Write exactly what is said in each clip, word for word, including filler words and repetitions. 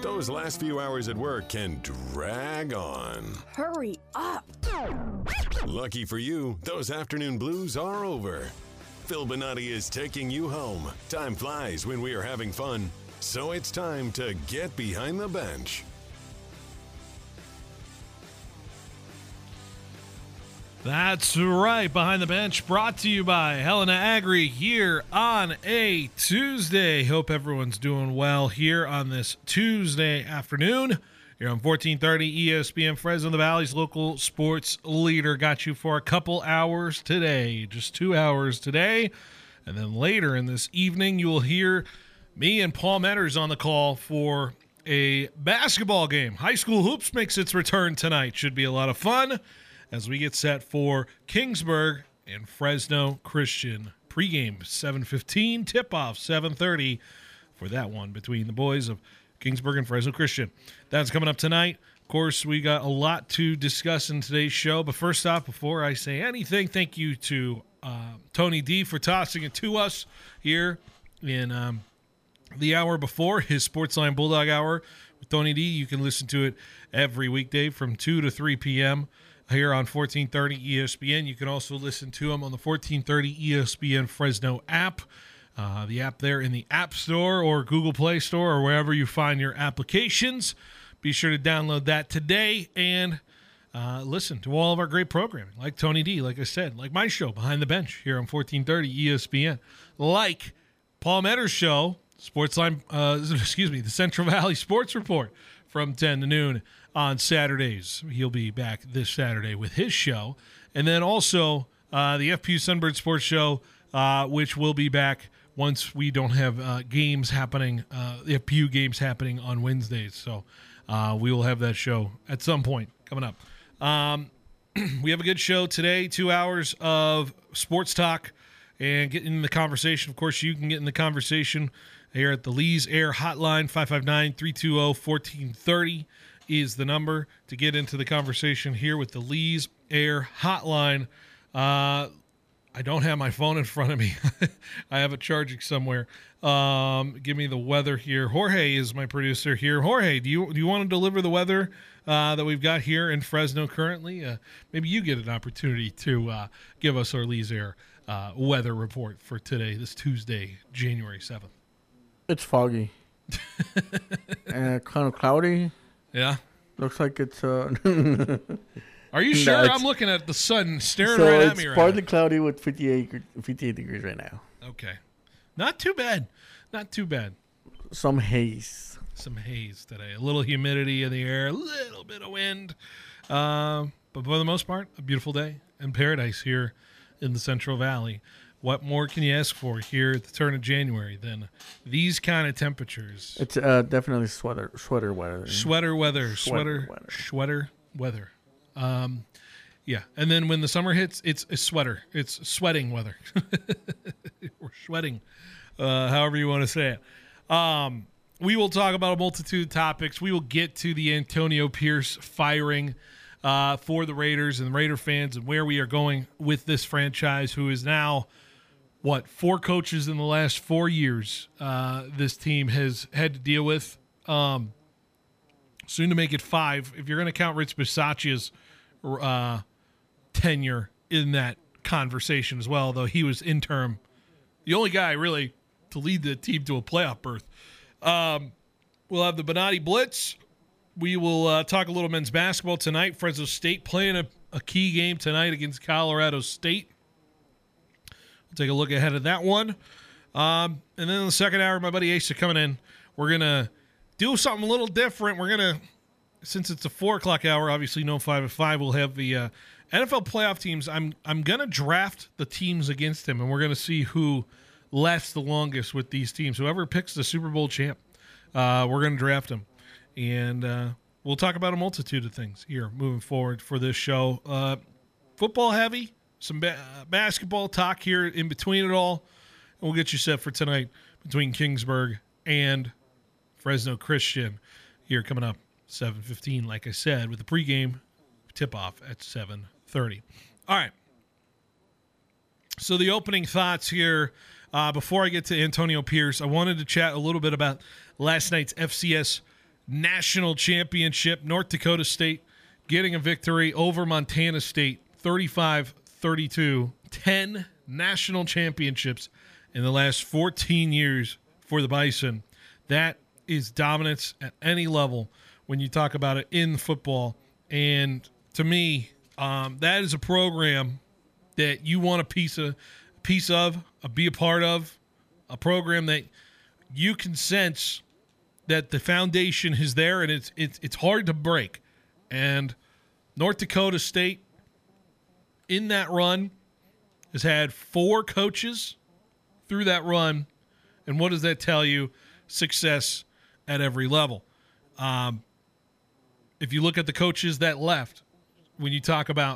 those last few hours at work can drag on. Hurry up. Lucky for you, those afternoon blues are over. Phil Bonatti is taking you home. Time flies when we are having fun, so it's time to get behind the bench. That's right, Behind the Bench, brought to you by Helena Agri here on a Tuesday. Hope everyone's doing well here on this Tuesday afternoon. Here on fourteen thirty E S P N, Fresno the Valley's local sports leader. Got you for a couple hours today, just two hours today. And then later in this evening, you will hear me and Paul Metters on the call for a basketball game. High School Hoops makes its return tonight. Should be a lot of fun as we get set for Kingsburg and Fresno Christian. Pregame seven fifteen, tip-off seven thirty for that one between the boys of Kingsburg and Fresno Christian. That's coming up tonight. Of course, we got a lot to discuss in today's show. But first off, before I say anything, thank you to uh, Tony D for tossing it to us here in um, the hour before, his Sportsline Bulldog Hour with Tony D. You can listen to it every weekday from two to three p.m. here on fourteen thirty E S P N. You can also listen to him on the fourteen thirty E S P N Fresno app. Uh, the app there in the App Store or Google Play Store or wherever you find your applications. Be sure to download that today and uh, listen to all of our great programming, like Tony D, like I said, like my show, Behind the Bench, here on fourteen thirty E S P N, like Paul Metters' show, Sportsline, uh, excuse me, the Central Valley Sports Report from ten to noon on Saturdays. He'll be back this Saturday with his show. And then also uh, the F P U Sunbird Sports Show, uh, which will be back once we don't have uh, games happening, uh, the F P U games happening on Wednesdays. So uh, we will have that show at some point coming up. Um, we have a good show today, two hours of sports talk and get in the conversation. Of course, you can get in the conversation here at the Lee's Air Hotline. Five five nine, three two zero, one four three zero is the number to get into the conversation here with the Lee's Air Hotline. Uh, I don't have my phone in front of me. I have it charging somewhere. Um, give me the weather here. Jorge is my producer here. Jorge, do you do you want to deliver the weather uh, that we've got here in Fresno currently? Uh, maybe you get an opportunity to uh, give us our Lee's Air uh, weather report for today, this Tuesday, January seventh. It's foggy. And kind of cloudy. Yeah. Looks like it's... Uh, Are you sure? No, I'm looking at the sun staring so right at it's me right partly now. cloudy with fifty-eight, fifty-eight degrees right now. Okay. Not too bad. Not too bad. Some haze. Some haze today. A little humidity in the air. A little bit of wind. Uh, but for the most part, a beautiful day in paradise here in the Central Valley. What more can you ask for here at the turn of January than these kind of temperatures? It's uh, definitely sweater sweater weather. Sweater weather. Sweater Sweater weather. Sweater weather. Um, yeah. And then when the summer hits, it's a sweater. It's sweating weather. We're sweating, uh, however you want to say it. Um, we will talk about a multitude of topics. We will get to the Antonio Pierce firing uh, for the Raiders and the Raider fans and where we are going with this franchise, who is now, what, four coaches in the last four years uh, this team has had to deal with. Um, soon to make it five. If you're going to count Rich Bisaccia's uh, tenure in that conversation as well, though he was interim, the only guy really to lead the team to a playoff berth. Um, we'll have the Bonatti Blitz. We will uh, talk a little men's basketball tonight. Fresno State playing a, a key game tonight against Colorado State. We'll take a look ahead of that one. Um, and then in the second hour, my buddy Asa coming in. We're going to do something a little different. We're going to, since it's a four o'clock hour, obviously no five at five, we'll have the uh, N F L playoff teams. I'm I'm going to draft the teams against him, and we're going to see who lasts the longest with these teams. Whoever picks the Super Bowl champ, uh, we're going to draft him. And uh, we'll talk about a multitude of things here moving forward for this show. Uh, football heavy, some ba- basketball talk here in between it all. And we'll get you set for tonight between Kingsburg and Fresno Christian here coming up seven fifteen, like I said, with the pregame tip-off at seven thirty. All right. So the opening thoughts here, uh, before I get to Antonio Pierce, I wanted to chat a little bit about last night's F C S national championship. North Dakota State getting a victory over Montana State, thirty-five thirty-two. ten national championships in the last fourteen years for the Bison. That is dominance at any level when you talk about it in football. And to me, um, that is a program that you want a piece of, piece of, a, be a part of, a program that you can sense that the foundation is there and it's it's it's hard to break. And North Dakota State in that run has had four coaches through that run. And what does that tell you? Success at every level. Um, if you look at the coaches that left, when you talk about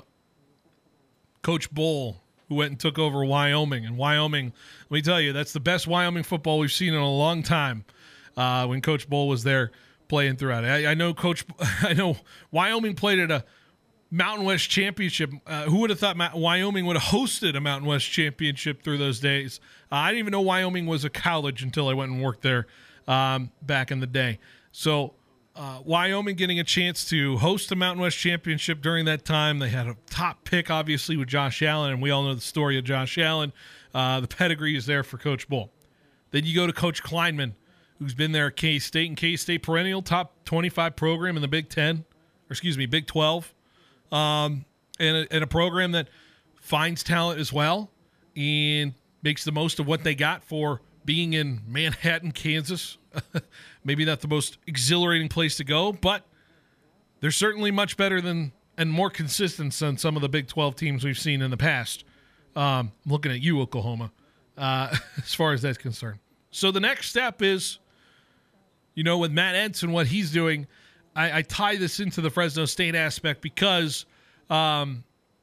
Coach Bohl, who went and took over Wyoming, and Wyoming, let me tell you, that's the best Wyoming football we've seen in a long time. Uh, when Coach Bohl was there playing throughout it, I, I know Coach, I know Wyoming played at a Mountain West championship. Uh, who would have thought Ma- Wyoming would have hosted a Mountain West championship through those days? Uh, I didn't even know Wyoming was a college until I went and worked there um, back in the day. So uh, Wyoming getting a chance to host a Mountain West championship during that time. They had a top pick, obviously, with Josh Allen, and we all know the story of Josh Allen. Uh, the pedigree is there for Coach Bohl. Then you go to Coach Kleinman, who's been there at K-State, and K-State perennial top twenty-five program in the Big Ten, or excuse me, Big twelve. Um, and, a, and a program that finds talent as well and makes the most of what they got for being in Manhattan, Kansas. Maybe not the most exhilarating place to go, but they're certainly much better than and more consistent than some of the Big twelve teams we've seen in the past. Um, I'm looking at you, Oklahoma, uh, as far as that's concerned. So the next step is, you know, with Matt Entz and what he's doing, I, I tie this into the Fresno State aspect because um,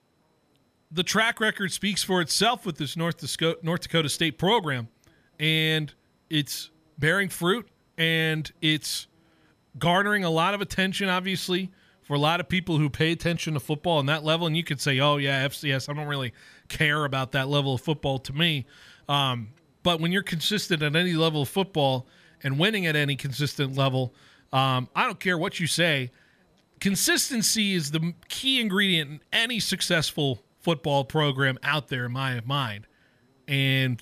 the track record speaks for itself with this North Dakota, North Dakota State program, and it's bearing fruit, and it's garnering a lot of attention, obviously, for a lot of people who pay attention to football on that level. And you could say, oh, yeah, F C S, I don't really care about that level of football to me. Um, but when you're consistent at any level of football and winning at any consistent level, Um, I don't care what you say. Consistency is the key ingredient in any successful football program out there, in my mind. And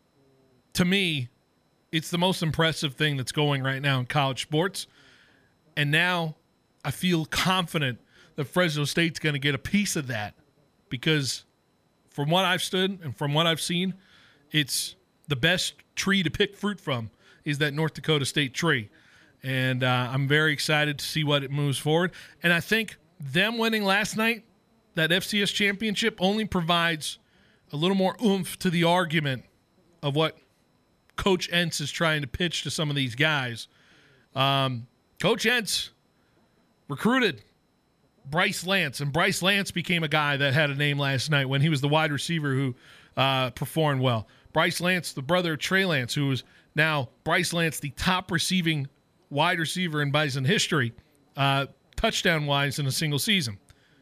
to me, it's the most impressive thing that's going right now in college sports. And now I feel confident that Fresno State's going to get a piece of that because from what I've stood and from what I've seen, it's the best tree to pick fruit from is that North Dakota State tree. And uh, I'm very excited to see what it moves forward. And I think them winning last night, that F C S championship, only provides a little more oomph to the argument of what Coach Entz is trying to pitch to some of these guys. Um, Coach Entz recruited Bryce Lance, and Bryce Lance became a guy that had a name last night when he was the wide receiver who uh, performed well. Bryce Lance, the brother of Trey Lance, who is now Bryce Lance, the top receiving wide receiver in Bison history, uh, touchdown-wise in a single season.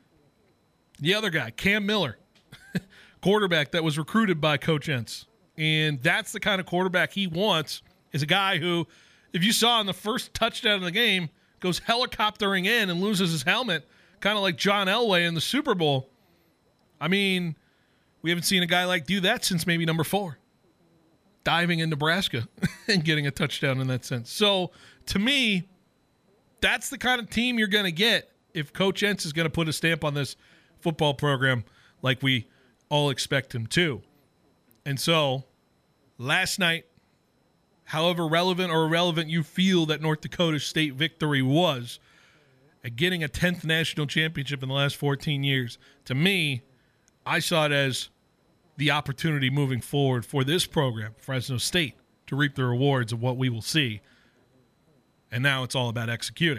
The other guy, Cam Miller, quarterback that was recruited by Coach Entz. And that's the kind of quarterback he wants, is a guy who, if you saw in the first touchdown of the game, goes helicoptering in and loses his helmet, kind of like John Elway in the Super Bowl. I mean, we haven't seen a guy like do that since maybe number four. Diving in Nebraska and getting a touchdown in that sense. So, to me, that's the kind of team you're going to get if Coach Entz is going to put a stamp on this football program like we all expect him to. And so, last night, however relevant or irrelevant you feel that North Dakota State victory was, at getting a tenth national championship in the last fourteen years, to me, I saw it as the opportunity moving forward for this program, Fresno State, to reap the rewards of what we will see. And now it's all about executing.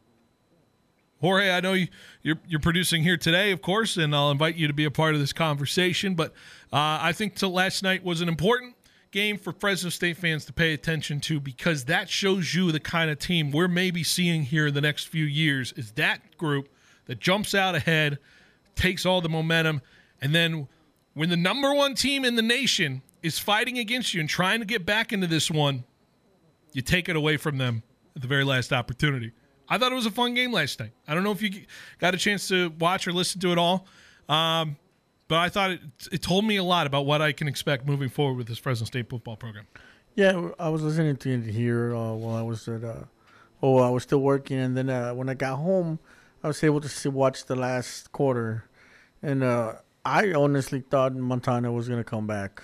Jorge, I know you, you're, you're producing here today, of course, and I'll invite you to be a part of this conversation. But uh, I think till last night was an important game for Fresno State fans to pay attention to because that shows you the kind of team we're maybe seeing here in the next few years is that group that jumps out ahead, takes all the momentum, and then when the number one team in the nation is fighting against you and trying to get back into this one, you take it away from them at the very last opportunity. I thought it was a fun game last night. I don't know if you got a chance to watch or listen to it all, um, but I thought it, it told me a lot about what I can expect moving forward with this Fresno State football program. Yeah, I was listening to it here uh, while I was at. Uh, oh, I was still working, and then uh, when I got home, I was able to see, watch the last quarter, and uh, I honestly thought Montana was gonna come back.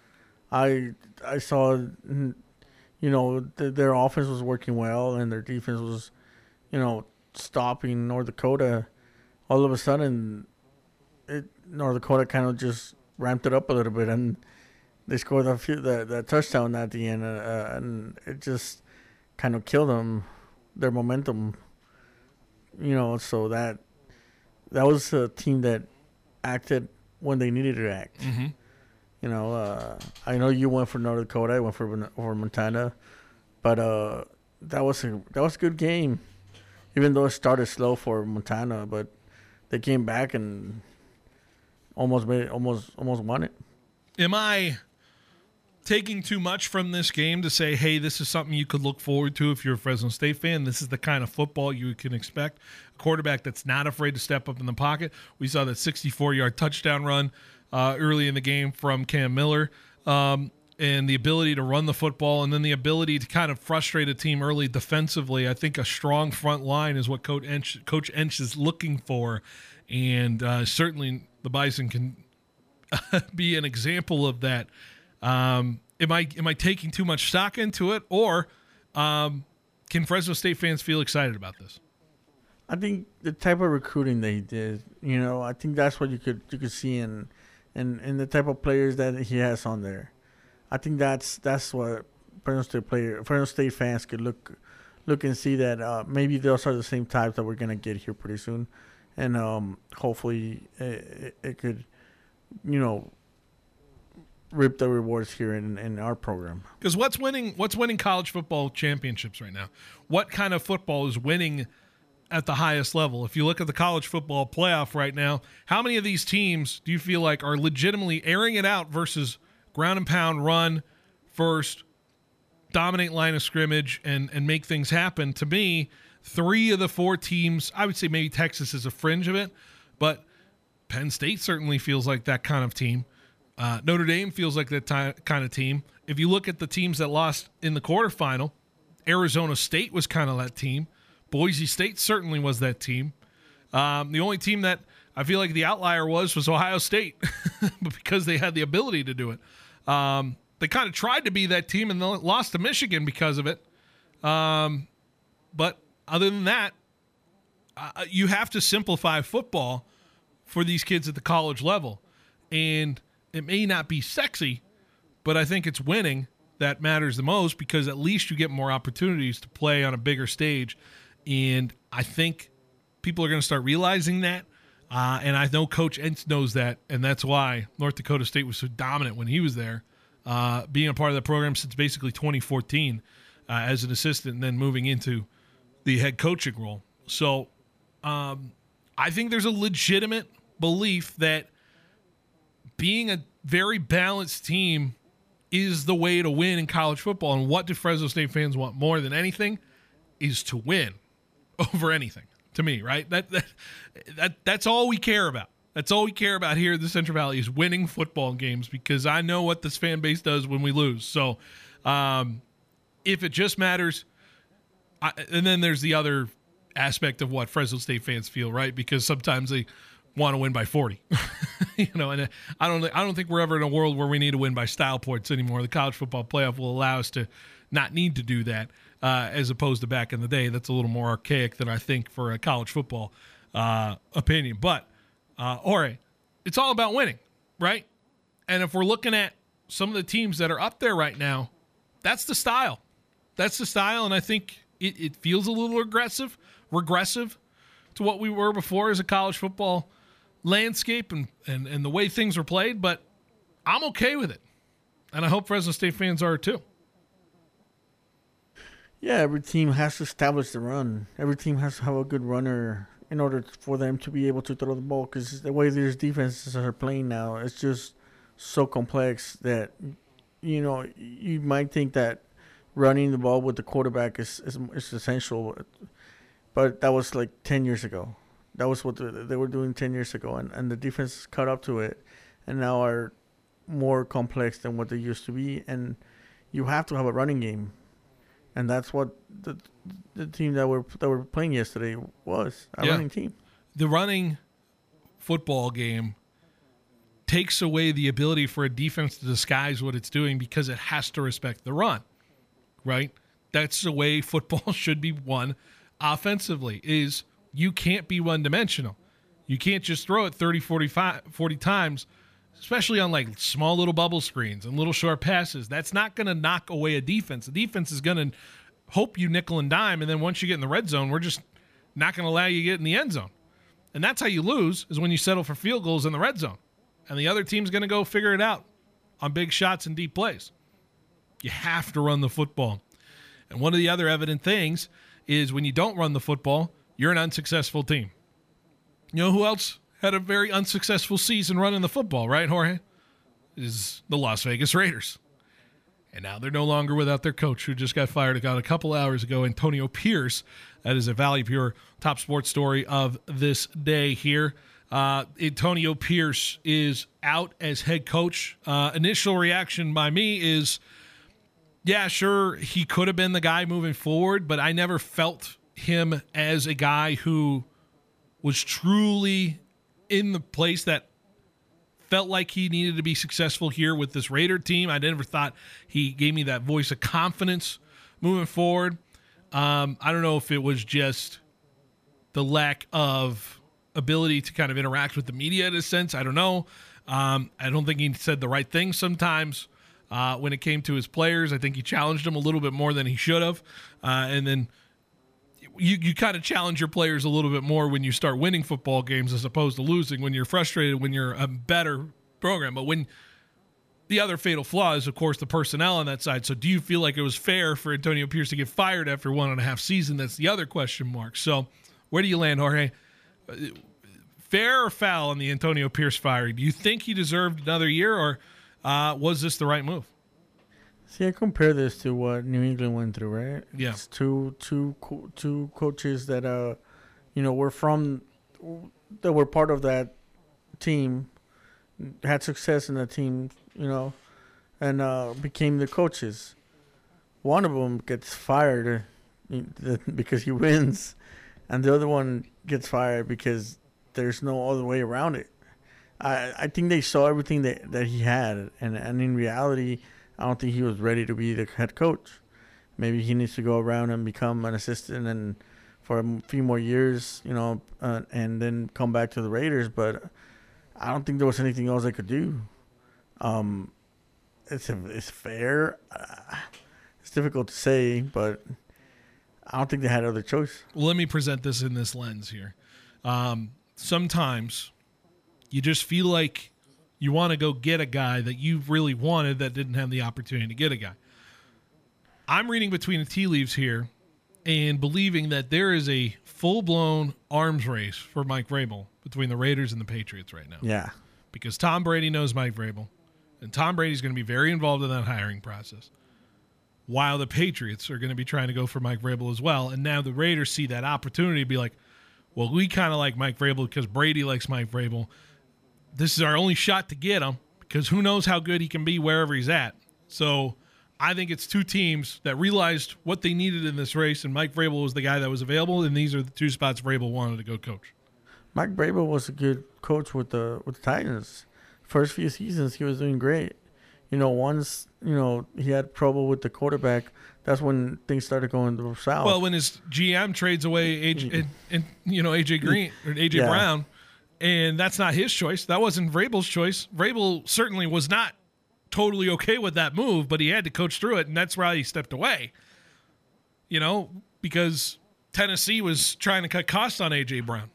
I I saw, you know, th- their offense was working well, and their defense was, you know, stopping North Dakota. All of a sudden, it, North Dakota kind of just ramped it up a little bit, and they scored that few, that, that touchdown at the end, uh, and it just kind of killed them, their momentum. You know, so that that was a team that acted when they needed to act. Mm-hmm. You know, uh, I know you went for North Dakota, I went for for Montana, but uh, that was a that was a good game, even though it started slow for Montana, but they came back and almost made it, almost almost won it. Am I taking too much from this game to say, hey, this is something you could look forward to if you're a Fresno State fan? This is the kind of football you can expect. A quarterback that's not afraid to step up in the pocket. We saw that sixty-four-yard touchdown run uh, early in the game from Cam Miller, um, and the ability to run the football, and then the ability to kind of frustrate a team early defensively. I think a strong front line is what Coach Ench, Coach Ench is looking for, and uh, certainly the Bison can be an example of that. Um, am I am I taking too much stock into it, or um, can Fresno State fans feel excited about this? I think the type of recruiting they did, you know, I think that's what you could you could see in in, in the type of players that he has on there. I think that's that's what Fresno State player Fresno State fans could look look and see that uh, maybe those are the same types that we're gonna get here pretty soon, and um, hopefully it, it could, you know, reap the rewards here in, in our program. Because what's winning what's winning college football championships right now? What kind of football is winning at the highest level? If you look at the college football playoff right now, how many of these teams do you feel like are legitimately airing it out versus ground and pound, run first, dominate line of scrimmage, and, and make things happen? To me, three of the four teams, I would say maybe Texas is a fringe of it, but Penn State certainly feels like that kind of team. Uh, Notre Dame feels like that ty- kind of team. If you look at the teams that lost in the quarterfinal, Arizona State was kind of that team. Boise State certainly was that team. Um, the only team that I feel like the outlier was was Ohio State, because they had the ability to do it. Um, they kind of tried to be that team and lost to Michigan because of it. Um, but other than that, uh, you have to simplify football for these kids at the college level. And it may not be sexy, but I think it's winning that matters the most, because at least you get more opportunities to play on a bigger stage. And I think people are going to start realizing that. Uh, and I know Coach Entz knows that, and that's why North Dakota State was so dominant when he was there, uh, being a part of the program since basically twenty fourteen uh, as an assistant, and then moving into the head coaching role. So um, I think there's a legitimate belief that being a very balanced team is the way to win in college football. And what do Fresno State fans want more than anything is to win over anything, to me, right? That, that that that's all we care about. That's all we care about here in the Central Valley, is winning football games, because I know what this fan base does when we lose. So um, if it just matters, I, and then there's the other aspect of what Fresno State fans feel, right? Because sometimes they want to win by forty, you know, and I don't, I don't think we're ever in a world where we need to win by style points anymore. The college football playoff will allow us to not need to do that, uh, as opposed to back in the day. That's a little more archaic than I think for a college football uh, opinion. But, uh, all right, it's all about winning, right? And if we're looking at some of the teams that are up there right now, that's the style. That's the style, and I think it, it feels a little aggressive, regressive to what we were before as a college football landscape and, and, and the way things were played, but I'm okay with it. And I hope Fresno State fans are too. Yeah, every team has to establish the run. Every team has to have a good runner in order for them to be able to throw the ball, because the way these defenses are playing now, it's just so complex that, you know, you might think that running the ball with the quarterback is is, is essential. But that was like ten years ago. That was what the, they were doing ten years ago, and, and the defense caught up to it, and now are more complex than what they used to be. And you have to have a running game, and that's what the the team that were that were playing yesterday was a yeah. running team. The running football game takes away the ability for a defense to disguise what it's doing because it has to respect the run, right? That's the way football should be won offensively, is you can't be one-dimensional. You can't just throw it thirty, forty-five, forty times, especially on like small little bubble screens and little short passes. That's not going to knock away a defense. The defense is going to hope you nickel and dime, and then once you get in the red zone, we're just not going to allow you to get in the end zone. And that's how you lose, is when you settle for field goals in the red zone. And the other team's going to go figure it out on big shots and deep plays. You have to run the football. And one of the other evident things is when you don't run the football, you're an unsuccessful team. You know who else had a very unsuccessful season running the football, right, Jorge? It is the Las Vegas Raiders. And now they're no longer without their coach, who just got fired about a couple hours ago, Antonio Pierce. That is a Valley Pure top sports story of this day here. Uh, Antonio Pierce is out as head coach. Uh, initial reaction by me is, yeah, sure, he could have been the guy moving forward, but I never felt him as a guy who was truly in the place that felt like he needed to be successful here with this Raider team. I never thought he gave me that voice of confidence moving forward. Um, I don't know if it was just the lack of ability to kind of interact with the media in a sense. I don't know. Um, I don't think he said the right thing sometimes. Uh, when it came to his players, I think he challenged them a little bit more than he should have. Uh, and then you, you kind of challenge your players a little bit more when you start winning football games as opposed to losing, when you're frustrated, when you're a better program. But when the other fatal flaw is, of course, the personnel on that side. So do you feel like it was fair for Antonio Pierce to get fired after one and a half season? That's the other question mark. So where do you land, Jorge? Fair or foul on the Antonio Pierce firing? Do you think he deserved another year, or Uh, was this the right move? See, I compare this to what New England went through, right? Yeah. It's two, two, co- two coaches that, uh, you know, were from, that were part of that team, had success in the team, you know, and uh, became the coaches. One of them gets fired because he wins, and the other one gets fired because there's no other way around it. I, I think they saw everything that, that he had, and, and in reality, I don't think he was ready to be the head coach. Maybe he needs to go around and become an assistant and for a few more years, you know, uh, and then come back to the Raiders. But I don't think there was anything else they could do. Um, it's it's fair. Uh, it's difficult to say, but I don't think they had other choice. Well, let me present this in this lens here. Um, sometimes you just feel like you want to go get a guy that you really wanted that didn't have the opportunity to get a guy. I'm reading between the tea leaves here and believing that there is a full-blown arms race for Mike Vrabel between the Raiders and the Patriots right now. Yeah. Because Tom Brady knows Mike Vrabel, and Tom Brady's going to be very involved in that hiring process, while the Patriots are going to be trying to go for Mike Vrabel as well. And now the Raiders see that opportunity to be like, well, we kind of like Mike Vrabel because Brady likes Mike Vrabel. This is our only shot to get him because who knows how good he can be wherever he's at. So I think it's two teams that realized what they needed in this race, and Mike Vrabel was the guy that was available, and these are the two spots Vrabel wanted to go coach. Mike Vrabel was a good coach with the with the Titans. First few seasons, he was doing great. You know, once, you know, he had trouble with the quarterback, that's when things started going to south. Well, when his G M trades away A J, and, and, you know, A J Green or A J Yeah. Brown, and that's not his choice. That wasn't Vrabel's choice. Vrabel certainly was not totally okay with that move, but he had to coach through it, and that's why he stepped away. You know, because Tennessee was trying to cut costs on A J Brown.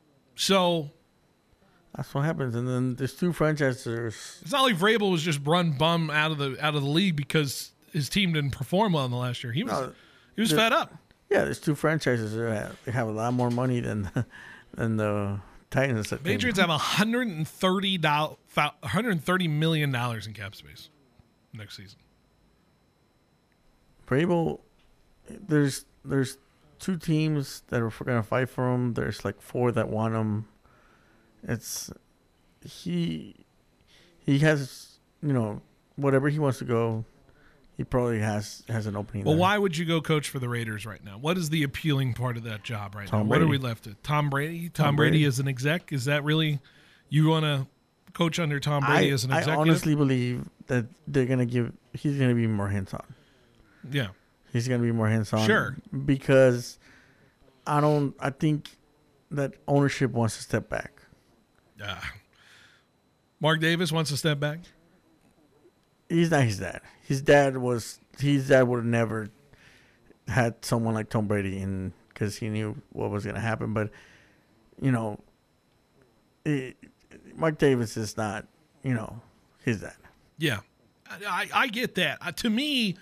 So that's what happens. And then there's two franchises. it's not like Vrabel was just run bum out of the out of the league because his team didn't perform well in the last year. He was No, he was the- fed up. Yeah, there's two franchises that have, they have a lot more money than than the Titans. That Patriots have one hundred thirty dollars, one hundred thirty million dollars in cap space next season. Vrabel, there's there's two teams that are going to fight for him. There's like four that want him. It's he he has, you know, whatever he wants to go, he probably has has an opening. Well, there. why would you go coach for the Raiders right now? What is the appealing part of that job right Tom now? Brady. What are we left with? Tom Brady? Tom, Tom Brady. Brady as an exec? Is that really you want to coach under Tom Brady I, as an I executive? honestly believe that they're gonna give. He's gonna be more hands on. Yeah. He's gonna be more hands on. Sure. Because I don't. I think that ownership wants to step back. Uh, Mark Davis wants to step back. He's not his dad. His dad was. His dad would have never had someone like Tom Brady in because he knew what was gonna happen. But you know, it, Mark Davis is not. You know, his dad. Yeah, I, I get that. Uh, to me,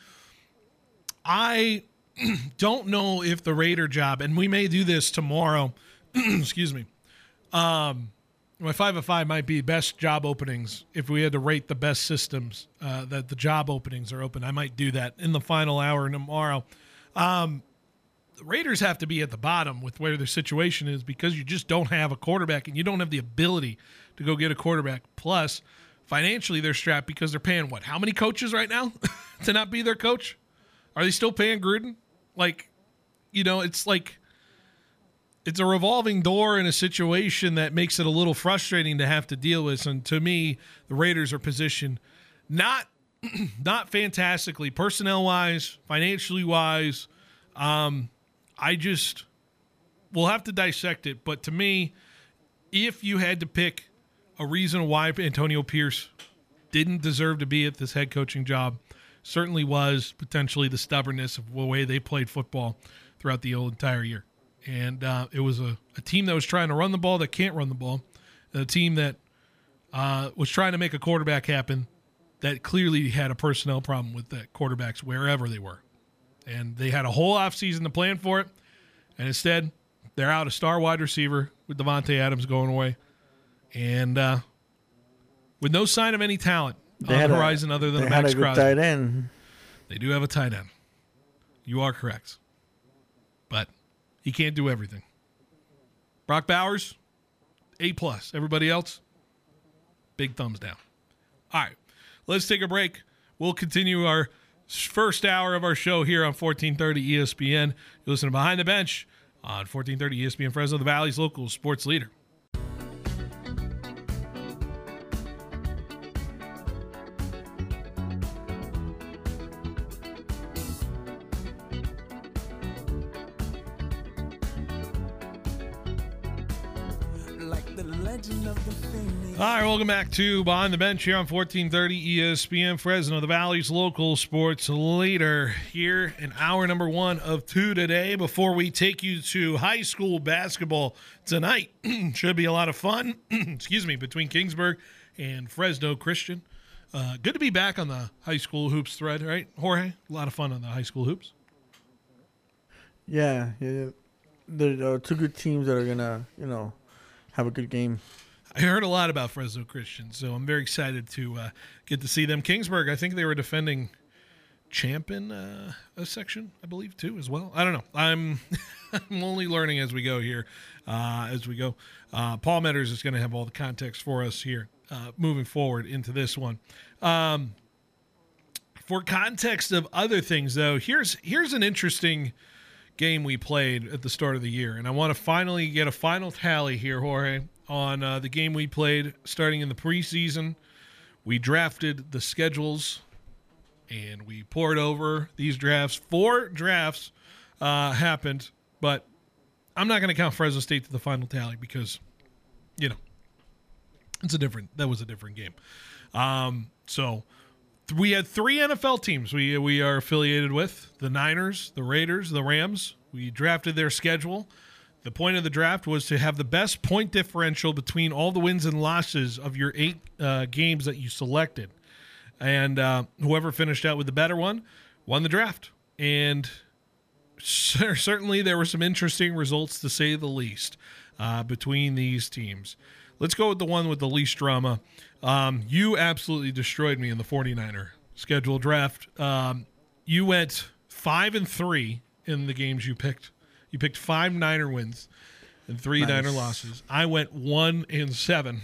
I don't know if the Raider job, and we may do this tomorrow. Excuse me. Um, my five of five might be best job openings. If we had to rate the best systems uh, that the job openings are open, I might do that in the final hour tomorrow. Um, the Raiders have to be at the bottom with where their situation is because you just don't have a quarterback and you don't have the ability to go get a quarterback. Plus, financially, they're strapped because they're paying what? How many coaches right now to not be their coach? Are they still paying Gruden? Like, you know, it's like it's a revolving door in a situation that makes it a little frustrating to have to deal with. And to me, the Raiders are positioned not not fantastically, personnel-wise, financially-wise. Um, I just we'll have to dissect it. But to me, if you had to pick a reason why Antonio Pierce didn't deserve to be at this head coaching job, certainly was potentially the stubbornness of the way they played football throughout the whole entire year. And uh, it was a, a team that was trying to run the ball that can't run the ball, and a team that uh, was trying to make a quarterback happen that clearly had a personnel problem with the quarterbacks wherever they were. And they had a whole offseason to plan for it, and instead they're out a star wide receiver with Devontae Adams going away. And uh, with no sign of any talent They on had the a- horizon other than They a had Max a good Crosby. tight end. They do have a tight end. You are correct. But he can't do everything. Brock Bowers, A plus. Everybody else, big thumbs down. All right, let's take a break. We'll continue our first hour of our show here on fourteen thirty E S P N. You listen to Behind the Bench on fourteen thirty E S P N Fresno, the Valley's local sports leader. All right, welcome back to Behind the Bench here on fourteen thirty E S P N Fresno, the Valley's local sports leader. Here in hour number one of two today. Before we take you to high school basketball tonight, should be a lot of fun. Excuse me, between Kingsburg and Fresno Christian. Uh, good to be back on the high school hoops thread, right, Jorge? A lot of fun on the high school hoops. Yeah, yeah. There are two good teams that are gonna, you know, have a good game. I heard a lot about Fresno Christian, so I'm very excited to uh, get to see them. Kingsburg, I think they were defending champion uh, a section, I believe, too, as well. I don't know. I'm I'm only learning as we go here, uh, as we go. Uh, Paul Metters is going to have all the context for us here uh, moving forward into this one. Um, for context of other things, though, here's here's an interesting game we played at the start of the year, and I want to finally get a final tally here, Jorge, on uh, the game we played starting in the preseason. We drafted the schedules, and we poured over these drafts. Four drafts uh, happened, but I'm not going to count Fresno State to the final tally because, you know, it's a different. That was a different game. Um, so we had three N F L teams we we are affiliated with: the Niners, the Raiders, the Rams. We drafted their schedule. The point of the draft was to have the best point differential between all the wins and losses of your eight uh, games that you selected. And uh, whoever finished out with the better one won the draft. And certainly there were some interesting results, to say the least, uh, between these teams. Let's go with the one with the least drama. Um, you absolutely destroyed me in the forty-niner schedule draft. Um, you went five and three in the games you picked. You picked five Niner wins and three Nice. Niner losses. I went one and seven.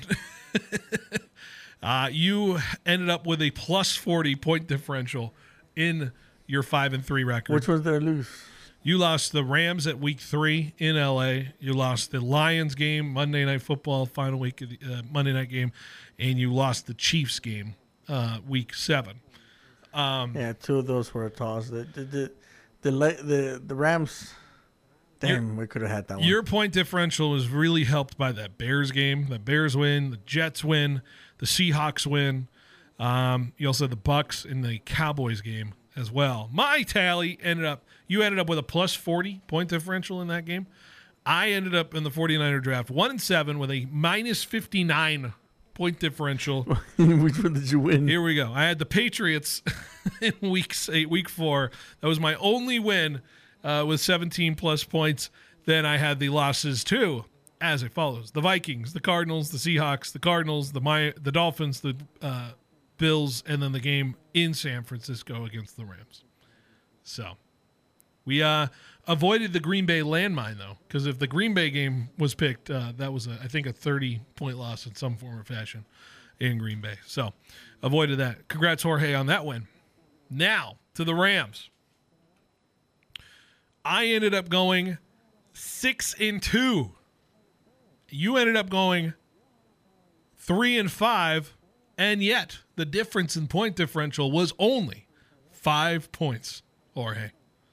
uh, you ended up with a plus forty point differential in your five and three record. Which ones did I lose? You lost the Rams at week three in L A. You lost the Lions game, Monday Night Football, final week of the uh, Monday night game, and you lost the Chiefs game, uh, week seven. Um, Yeah, two of those were a toss. The the the the, the, the, the Rams. Damn, we could have had that one. Your point differential was really helped by that Bears game. The Bears win, the Jets win, the Seahawks win. Um, you also had the Bucks in the Cowboys game as well. My tally ended up, you ended up with a plus forty point differential in that game. I ended up in the 49er draft one and seven with a minus fifty-nine point differential. Which one did you win? Here we go. I had the Patriots in week eight, week four. That was my only win uh, with seventeen plus points. Then I had the losses too, as it follows: the Vikings, the Cardinals, the Seahawks, the Cardinals, the my the Dolphins, the uh, Bills, and then the game in San Francisco against the Rams. So we uh, avoided the Green Bay landmine, though, because if the Green Bay game was picked, uh, that was, a, I think, a thirty-point loss in some form or fashion in Green Bay. So avoided that. Congrats, Jorge, on that win. Now to the Rams. I ended up going six and two. You ended up going three and five. And yet, the difference in point differential was only five points, Jorge.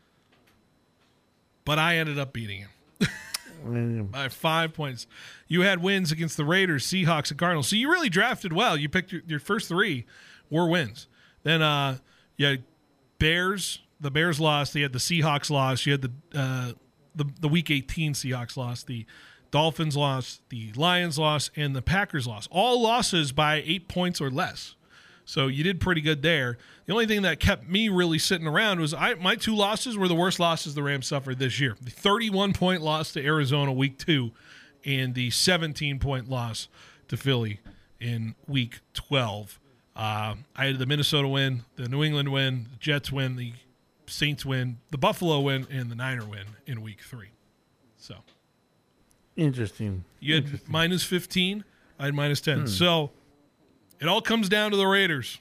But I ended up beating him by five points. You had wins against the Raiders, Seahawks, and Cardinals. So you really drafted well. You picked your, your first three were wins. Then uh, you had Bears. The Bears lost. You had the Seahawks lost. You had the uh, the, the Week eighteen Seahawks lost. The Dolphins lost, the Lions lost, and the Packers lost. All losses by eight points or less. So you did pretty good there. The only thing that kept me really sitting around was I my two losses were the worst losses the Rams suffered this year. The thirty-one point loss to Arizona week two and the seventeen point loss to Philly in week twelve. Uh, I had the Minnesota win, the New England win, the Jets win, the Saints win, the Buffalo win, and the Niner win in week three. So Interesting. you had Interesting. minus fifteen. I had minus ten. Hmm. So it all comes down to the Raiders.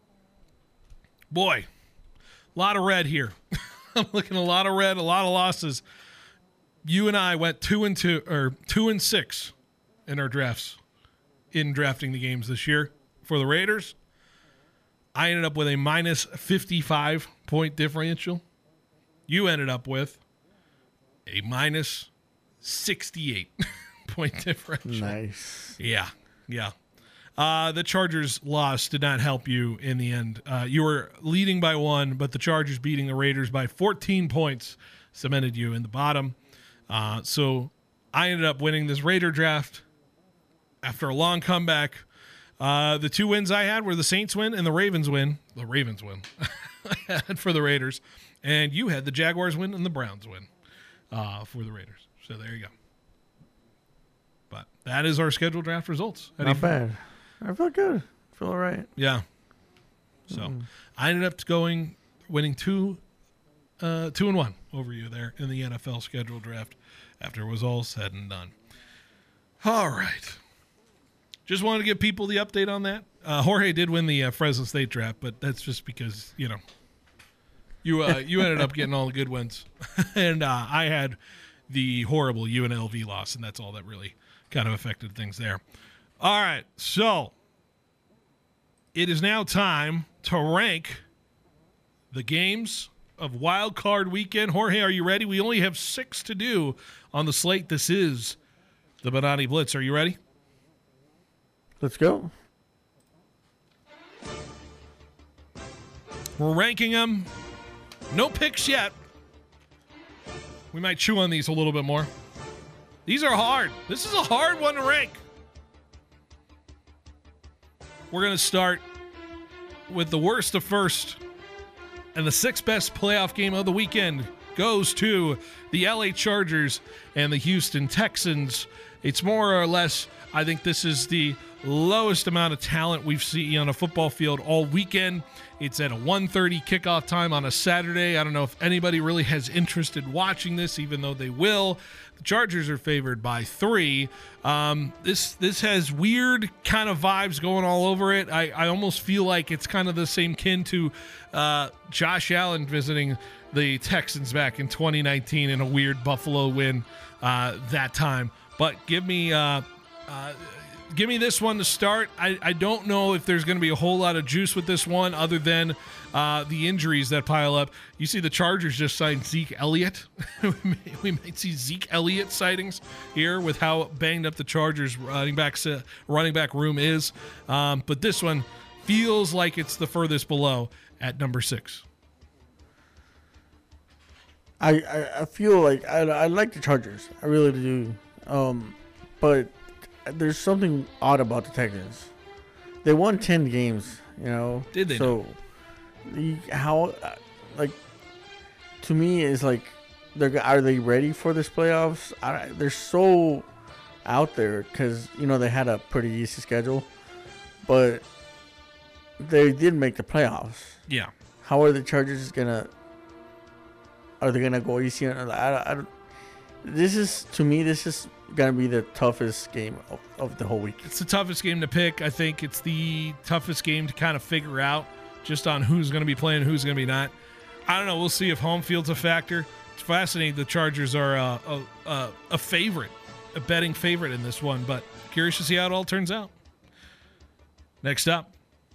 Boy, a lot of red here. I'm looking at a lot of red, a lot of losses. You and I went two and two or two and six in our drafts in drafting the games this year for the Raiders. I ended up with a minus fifty-five point differential. You ended up with a minus sixty-eight point differential. Nice. Yeah, yeah. Uh, the Chargers' loss did not help you in the end. Uh, you were leading by one, but the Chargers beating the Raiders by fourteen points cemented you in the bottom. Uh, so I ended up winning this Raider draft after a long comeback. Uh, the two wins I had were the Saints win and the Ravens win. The Ravens win I had for the Raiders. And you had the Jaguars win and the Browns win uh, for the Raiders. So there you go. But that is our scheduled draft results. How do Not you feel? bad. I feel good. I feel all right. Yeah. So mm. I ended up going winning two, uh, two and one over you there in the N F L scheduled draft after it was all said and done. All right. Just wanted to give people the update on that. Uh, Jorge did win the uh, Fresno State draft, but that's just because, you know, you uh, you ended up getting all the good wins. and uh, I had the horrible U N L V loss, and that's all that really kind of affected things there. All right, so it is now time to rank the games of Wild Card Weekend. Jorge, are you ready? We only have six to do on the slate. This is the Bonatti Blitz. Are you ready? Let's go. We're ranking them. No picks yet. We might chew on these a little bit more. These are hard. This is a hard one to rank. We're going to start with the worst of first and the sixth best playoff game of the weekend. goes to the L A Chargers and the Houston Texans. It's more or less, I think this is the lowest amount of talent we've seen on a football field all weekend. It's at a one thirty kickoff time on a Saturday. I don't know if anybody really has interest in watching this, even though they will. The Chargers are favored by three. Um, this this has weird kind of vibes going all over it. I, I almost feel like it's kind of the same kin to uh, Josh Allen visiting the Texans back in twenty nineteen in a weird Buffalo win uh, that time. But give me uh, uh, give me this one to start. I, I don't know if there's going to be a whole lot of juice with this one other than uh, the injuries that pile up. You see the Chargers just signed Zeke Elliott. we, may, we might see Zeke Elliott sightings here with how banged up the Chargers running back, uh, running back room is. Um, but this one feels like it's the furthest below at number six. I, I, I feel like I, I like the Chargers. I really do. Um, but there's something odd about the Texans. They won ten games, you know. Did they? So, the, how, like, to me, is like, they're are they ready for this playoffs? I, they're so out there because you know they had a pretty easy schedule, but they did make the playoffs. Yeah. How are the Chargers gonna? Are they gonna go easy? I, I, I, this is to me. This is gonna be the toughest game of, of the whole week. It's the toughest game to pick. I think it's the toughest game to kind of figure out just on who's going to be playing, who's going to be not. I don't know. We'll see if home field's a factor. It's fascinating. The Chargers are a, a, a, a favorite, a betting favorite in this one, but curious to see how it all turns out. Next up,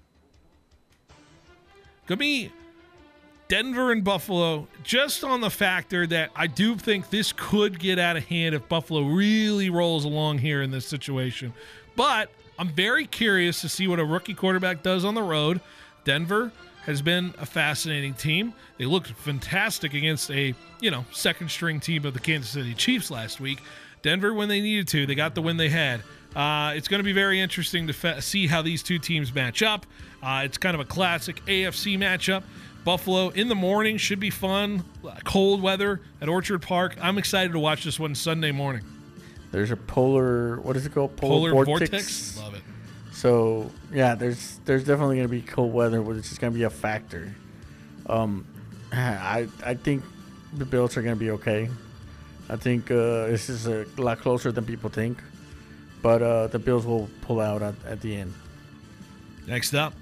gonna be Denver and Buffalo, just on the factor that I do think this could get out of hand if Buffalo really rolls along here in this situation. But I'm very curious to see what a rookie quarterback does on the road. Denver has been a fascinating team. They looked fantastic against a, you know, second-string team of the Kansas City Chiefs last week. Denver, when they needed to, they got the win they had. Uh, it's going to be very interesting to fa- see how these two teams match up. Uh, it's kind of a classic A F C matchup. Buffalo in the morning should be fun. Cold weather at Orchard Park. I'm excited to watch this one Sunday morning. There's a polar, what is it called? Polar, polar vortex? vortex. Love it. So yeah, there's there's definitely going to be cold weather, which is going to be a factor. Um, I I think the Bills are going to be okay. I think uh, this is a lot closer than people think, but uh, the Bills will pull out at, at the end. Next up.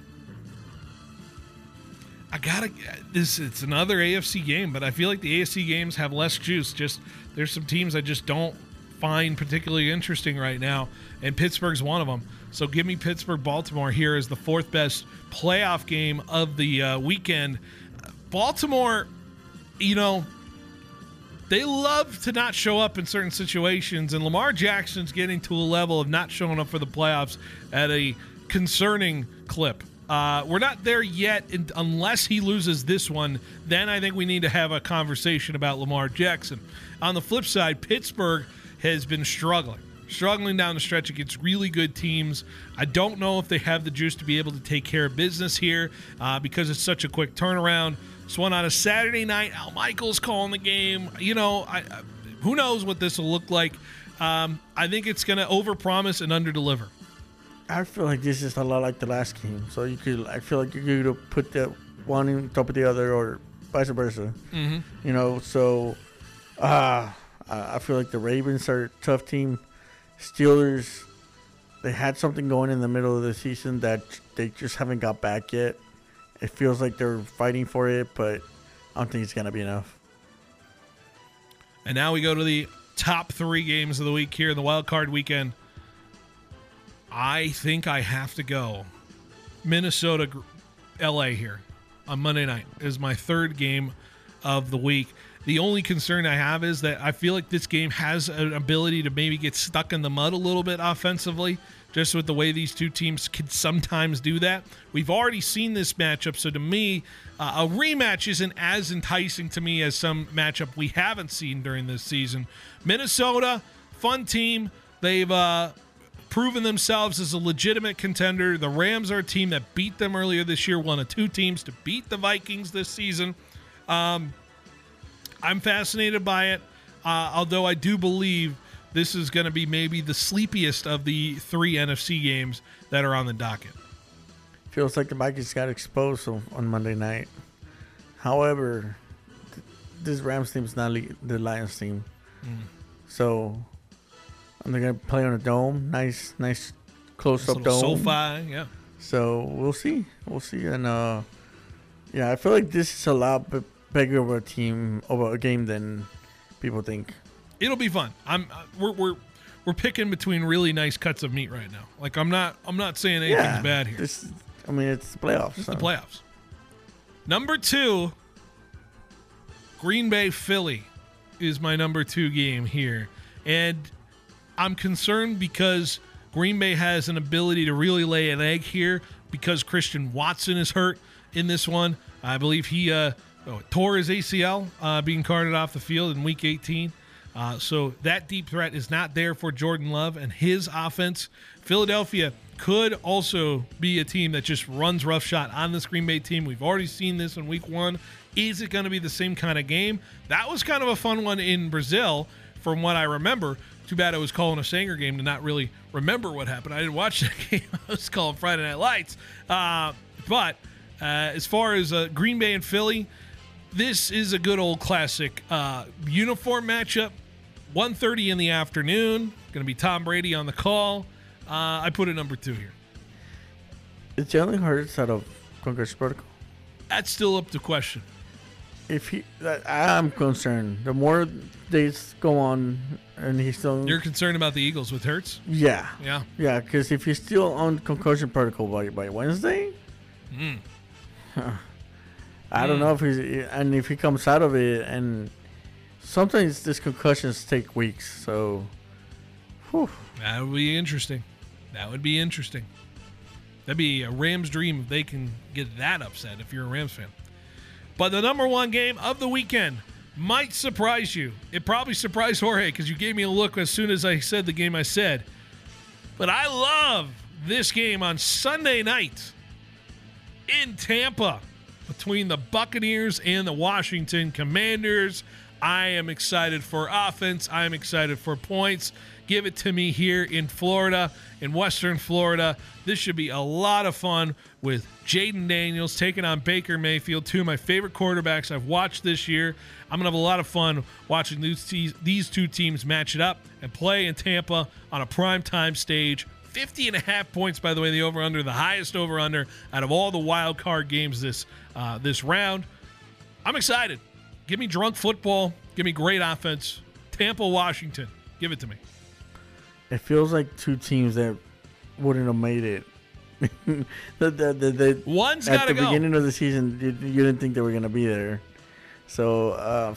I gotta this. It's another A F C game, but I feel like the A F C games have less juice. Just there's some teams I just don't find particularly interesting right now, and Pittsburgh's one of them. So give me Pittsburgh Baltimore here as the fourth best playoff game of the uh, weekend. Baltimore, you know, they love to not show up in certain situations, and Lamar Jackson's getting to a level of not showing up for the playoffs at a concerning clip. Uh, we're not there yet in, unless he loses this one. Then I think we need to have a conversation about Lamar Jackson. On the flip side, Pittsburgh has been struggling. Struggling down the stretch against really good teams. I don't know if they have the juice to be able to take care of business here uh, because it's such a quick turnaround. This one on a Saturday night. Al Michaels calling the game. You know, I, I, who knows what this will look like. Um, I think it's going to overpromise and underdeliver. I feel like this is a lot like the last game. So you could, I feel like you could put that one on top of the other, or vice versa. Mm-hmm. You know, so uh, I feel like the Ravens are a tough team. Steelers, they had something going in the middle of the season that they just haven't got back yet. It feels like they're fighting for it, but I don't think it's gonna be enough. And now we go to the top three games of the week here in the wild card weekend. I think I have to go Minnesota, L A here on Monday night is my third game of the week. The only concern I have is that I feel like this game has an ability to maybe get stuck in the mud a little bit offensively, just with the way these two teams can sometimes do that. We've already seen this matchup, so to me, uh, a rematch isn't as enticing to me as some matchup we haven't seen during this season. Minnesota, fun team. They've uh, proven themselves as a legitimate contender. The Rams are a team that beat them earlier this year, one of two teams to beat the Vikings this season. Um, I'm fascinated by it, uh, although I do believe this is going to be maybe the sleepiest of the three N F C games that are on the docket. Feels like the Vikings got exposed on on Monday night. However, th- this Rams team is not le- the Lions team. Mm. So, and they're going to play on a dome. Nice, nice close-up This little dome. SoFi, yeah. So, we'll see. We'll see. And, uh, yeah, I feel like this is a lot b- bigger of a team, of a game than people think. It'll be fun. I'm uh, we're we're we're picking between really nice cuts of meat right now. Like I'm not I'm not saying anything's Yeah, bad here. This, I mean, it's the playoffs. It's so. the playoffs. Number two, Green Bay Philly is my number two game here. And I'm concerned because Green Bay has an ability to really lay an egg here because Christian Watson is hurt in this one. I believe he uh, oh, tore his A C L uh, being carted off the field in week eighteen. Uh, so that deep threat is not there for Jordan Love and his offense. Philadelphia could also be a team that just runs roughshod on this Green Bay team. We've already seen this in week one. Is it going to be the same kind of game? That was kind of a fun one in Brazil from what I remember. Too bad I was calling a Sanger game to not really remember what happened. I didn't watch that game. I was calling Friday Night Lights. Uh, but uh, as far as uh, Green Bay and Philly, this is a good old classic uh, uniform matchup. one thirty in the afternoon. Going to be Tom Brady on the call. Uh, I put it number two here. Is Jalen Hurts out of Conquest Protocol? That's still up to question. If he, that, I'm concerned. The more days go on, and he's still. You're concerned about the Eagles with Hurts? Yeah, Yeah. yeah. Because if he's still on concussion protocol by by Wednesday, Mm. I don't Mm. know if he's and if he comes out of it, and sometimes these concussions take weeks. So, whew. That would be interesting. That would be interesting. That'd be a Rams dream if they can get that upset if you're a Rams fan. But the number one game of the weekend might surprise you. It probably surprised Jorge because you gave me a look as soon as I said the game I said. But I love this game on Sunday night in Tampa between the Buccaneers and the Washington Commanders. I am excited for offense. I am excited for points. Give it to me here in Florida, in Western Florida. This should be a lot of fun with Jaden Daniels taking on Baker Mayfield, two of my favorite quarterbacks I've watched this year. I'm going to have a lot of fun watching these, te- these two teams match it up and play in Tampa on a primetime stage. fifty and a half points, by the way, the over-under, the highest over-under out of all the wild card games this uh, this round. I'm excited. Give me drunk football. Give me great offense. Tampa, Washington. Give it to me. It feels like two teams that wouldn't have made it. the, the, the, the, One's at got to the go. beginning of the season, you, you didn't think they were going to be there. So, uh,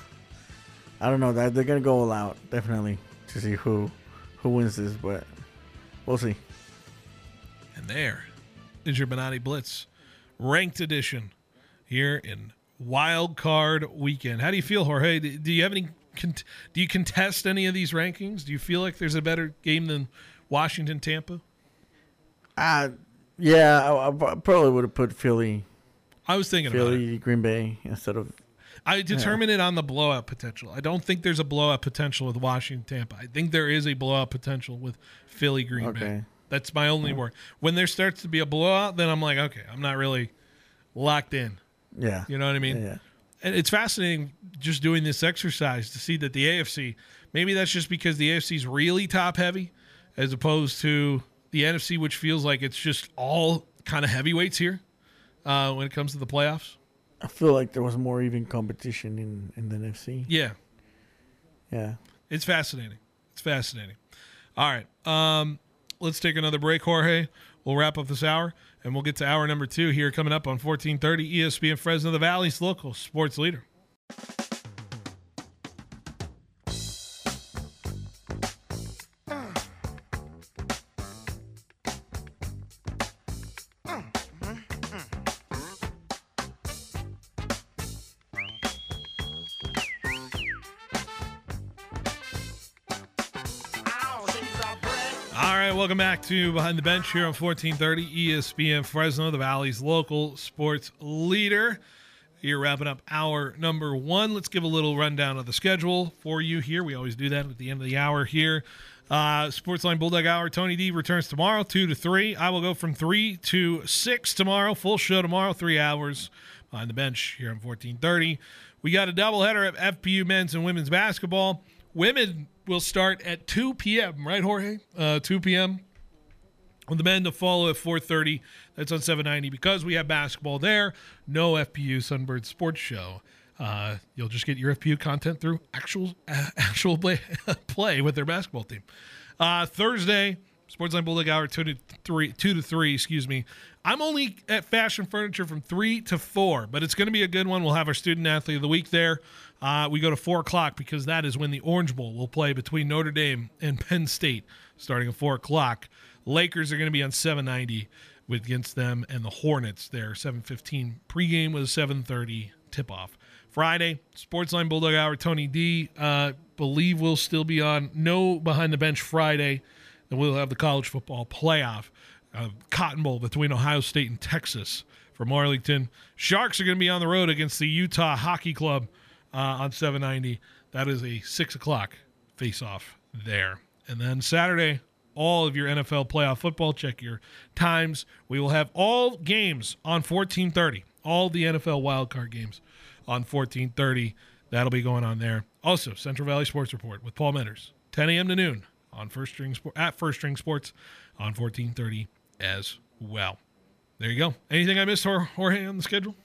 I don't know. That they're going to go all out, definitely, to see who who wins this, but we'll see. And there is your Benatti Blitz ranked edition here in Wild Card Weekend. How do you feel, Jorge? Do you have any? Cont- do you contest any of these rankings? Do you feel like there's a better game than Washington Tampa? Uh, yeah, I, I probably would have put Philly, I was thinking about it. Philly, Green Bay instead of. I determine it on the blowout potential. I don't think there's a blowout potential with Washington Tampa. I think there is a blowout potential with Philly Green Bay. Okay. That's my only word. When there starts to be a blowout, then I'm like, okay, I'm not really locked in. Yeah. You know what I mean? Yeah. yeah. And it's fascinating just doing this exercise to see that the A F C, maybe that's just because the A F C is really top heavy as opposed to the N F C, which feels like it's just all kind of heavyweights here uh, when it comes to the playoffs. I feel like there was more even competition in, in the N F C. Yeah. Yeah. It's fascinating. It's fascinating. All right. Um, let's take another break, Jorge. We'll wrap up this hour, and we'll get to hour number two here coming up on fourteen thirty E S P N Fresno, the Valley's local sports leader. All right, welcome back to Behind the Bench here on fourteen thirty E S P N Fresno, the Valley's local sports leader. here wrapping up hour number one. Let's give a little rundown of the schedule for you here. We always do that at the end of the hour here. Uh, Sportsline Bulldog Hour, Tony D returns tomorrow, two to three. I will go from three to six tomorrow. Full show tomorrow, three hours behind the bench here on fourteen thirty. We got a doubleheader of F P U men's and women's basketball. Women will start at two p.m., right, Jorge? Uh, two p.m. With the men to follow at four thirty. That's on seven ninety. Because we have basketball there, no F P U Sunbird Sports Show. Uh, you'll just get your F P U content through actual uh, actual play, play with their basketball team. Uh, Thursday, Sportsline Bulldog Hour, two to three, two to three, excuse me. I'm only at Fashion Furniture from three to four, but it's going to be a good one. We'll have our Student Athlete of the Week there. Uh, we go to four o'clock because that is when the Orange Bowl will play between Notre Dame and Penn State, starting at four o'clock. Lakers are going to be on seven ninety with against them and the Hornets there. seven fifteen pregame with a seven thirty tip-off. Friday, Sportsline Bulldog Hour, Tony D. Uh, believe we'll still be on. No Behind the Bench Friday. And we'll have the college football playoff. Uh, Cotton Bowl between Ohio State and Texas from Arlington. Sharks are going to be on the road against the Utah Hockey Club uh, on seven ninety. That is a six o'clock face-off there. And then Saturday, all of your N F L playoff football. Check your times. We will have all games on fourteen thirty. All the N F L wildcard games on fourteen thirty. That'll be going on there. Also, Central Valley Sports Report with Paul Metters, ten a.m. to noon on First String Sport, at First String Sports on fourteen thirty as well. There you go. Anything I missed, Jorge, on the schedule?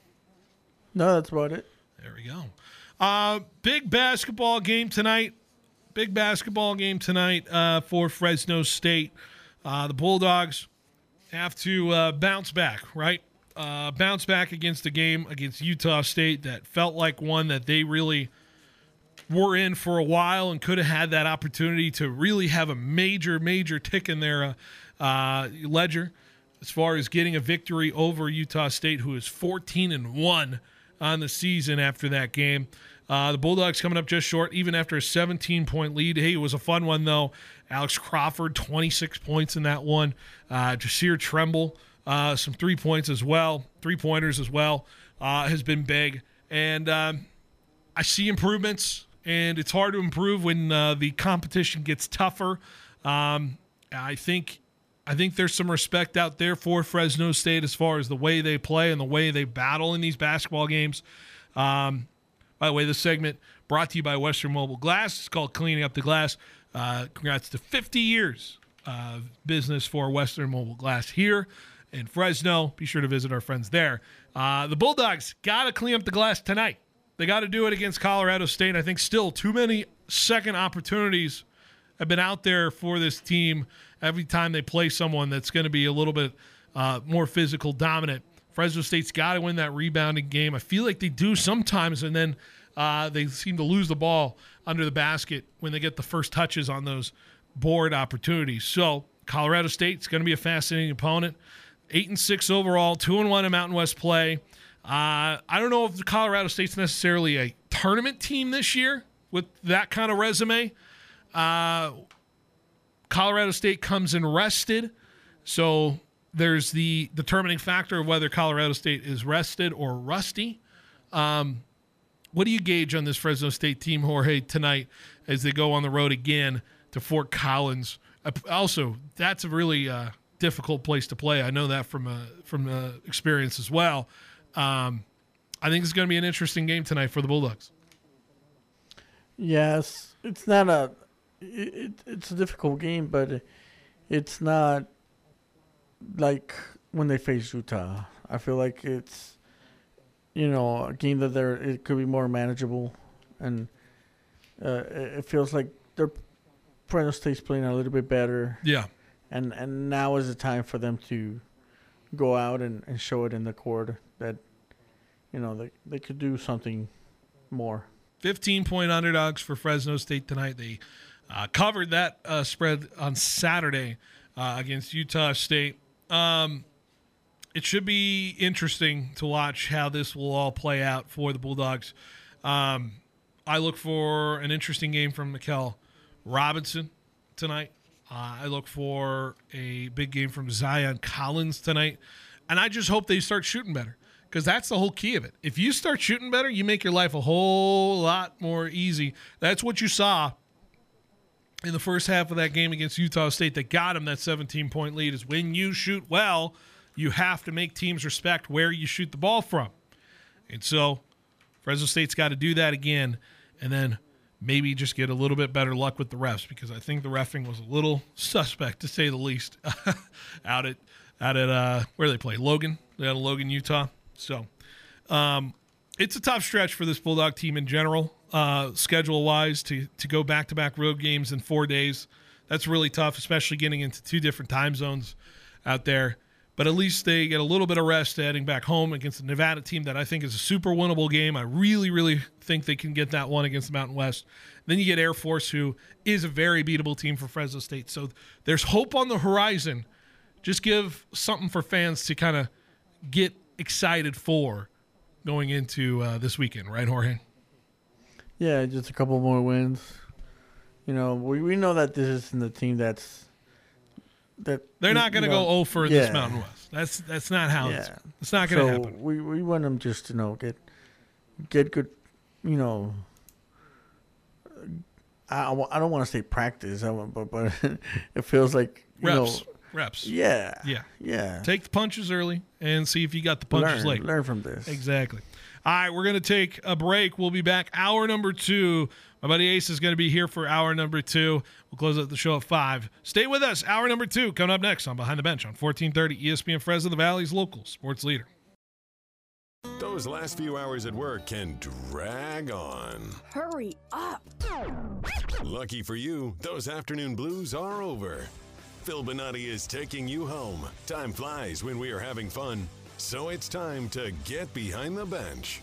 No, that's about it. There we go. Uh, big basketball game tonight. Big basketball game tonight uh, for Fresno State. Uh, the Bulldogs have to uh, bounce back, right? Uh, bounce back against a game against Utah State that felt like one that they really were in for a while and could have had that opportunity to really have a major, major tick in their uh, uh, ledger as far as getting a victory over Utah State, who is fourteen and one on the season after that game. Uh, the Bulldogs coming up just short, even after a seventeen-point lead. Hey, it was a fun one, though. Alex Crawford, twenty-six points in that one. Uh, Jasir Tremble, uh, some three points as well, three-pointers as well, uh, has been big. And um, I see improvements, and it's hard to improve when uh, the competition gets tougher. Um, I think I think there's some respect out there for Fresno State as far as the way they play and the way they battle in these basketball games. Um, by the way, this segment brought to you by Western Mobile Glass. It's called Cleaning Up the Glass. Uh, congrats to fifty years of business for Western Mobile Glass here in Fresno. Be sure to visit our friends there. Uh, the Bulldogs got to clean up the glass tonight. They got to do it against Colorado State. I think still too many second opportunities have been out there for this team every time they play someone that's going to be a little bit uh, more physical dominant. Fresno State's got to win that rebounding game. I feel like they do sometimes, and then uh, they seem to lose the ball under the basket when they get the first touches on those board opportunities. So Colorado State's going to be a fascinating opponent. Eight and six overall, two and one in Mountain West play. Uh, I don't know if Colorado State's necessarily a tournament team this year with that kind of resume. Uh, Colorado State comes in rested, so there's the determining factor of whether Colorado State is rested or rusty. Um, what do you gauge on this Fresno State team, Jorge, tonight as they go on the road again to Fort Collins? Uh, also, that's a really uh, difficult place to play. I know that from uh, from uh, experience as well. Um, I think it's going to be an interesting game tonight for the Bulldogs. Yes, it's not a it, it's a difficult game, but it's not like when they face Utah. I feel like it's, you know, a game that they're it could be more manageable, and uh, it feels like they're Fresno State's playing a little bit better. Yeah, and and now is the time for them to go out and, and show it in the court that, you know, they they could do something more. fifteen-point underdogs for Fresno State tonight. They uh, covered that uh, spread on Saturday uh, against Utah State. Um, it should be interesting to watch how this will all play out for the Bulldogs. Um, I look for an interesting game from Mikal Robinson tonight. Uh, I look for a big game from Zion Collins tonight. And I just hope they start shooting better. because that's the whole key of it. If you start shooting better, you make your life a whole lot more easy. That's what you saw in the first half of that game against Utah State that got him that seventeen-point lead, is when you shoot well, you have to make teams respect where you shoot the ball from. And so Fresno State's got to do that again, and then maybe just get a little bit better luck with the refs, because I think the reffing was a little suspect, to say the least, out at out at uh, where they play, Logan, out of Logan, Utah. So um, it's a tough stretch for this Bulldog team in general, uh, schedule-wise, to to go back-to-back road games in four days. That's really tough, especially getting into two different time zones out there. But at least they get a little bit of rest heading back home against the Nevada team that I think is a super winnable game. I really, really think they can get that one against the Mountain West. Then you get Air Force, who is a very beatable team for Fresno State. So there's hope on the horizon. Just give something for fans to kind of get excited for going into uh, this weekend, right, Jorge? Yeah, just a couple more wins. You know, we, we know that this isn't the team that's that they're not going to go oh for yeah. this Mountain West. That's that's not how yeah. it's. It's not going to so happen. We we want them just to, you know, get get good. You know, I, I don't want to say practice, I want, but but it feels like you reps, know, reps. Yeah, yeah, yeah. Take the punches early and see if you got the punches learn, late. Learn from this. Exactly. All right, we're going to take a break. We'll be back hour number two. My buddy Ace is going to be here for hour number two. We'll close out the show at five. Stay with us. Hour number two coming up next on Behind the Bench on fourteen thirty E S P N Fresno, the Valley's local sports leader. Those last few hours at work can drag on. Hurry up. Lucky for you, those afternoon blues are over. Phil Bonatti is taking you home. Time flies when we are having fun. So it's time to get behind the bench.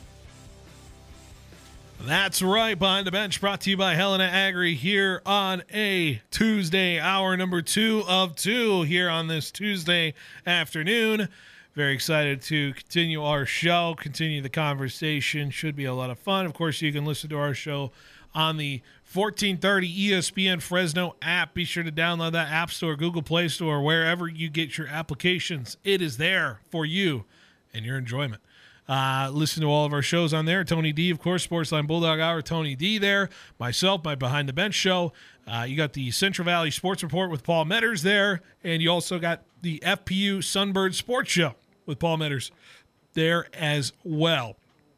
That's right, Behind the Bench, brought to you by Helena Agri here on a Tuesday, hour number two of two here on this Tuesday afternoon. Very excited to continue our show, continue the conversation. Should be a lot of fun. Of course, you can listen to our show on the fourteen thirty E S P N Fresno app. Be sure to download that App Store, Google Play Store, wherever you get your applications. It is there for you and your enjoyment. Uh, listen to all of our shows on there. Tony D, of course, Sportsline Bulldog Hour, Tony D there. Myself, my Behind the Bench show. Uh, you got the Central Valley Sports Report with Paul Metters there. And you also got the F P U Sunbird Sports Show with Paul Metters there as well.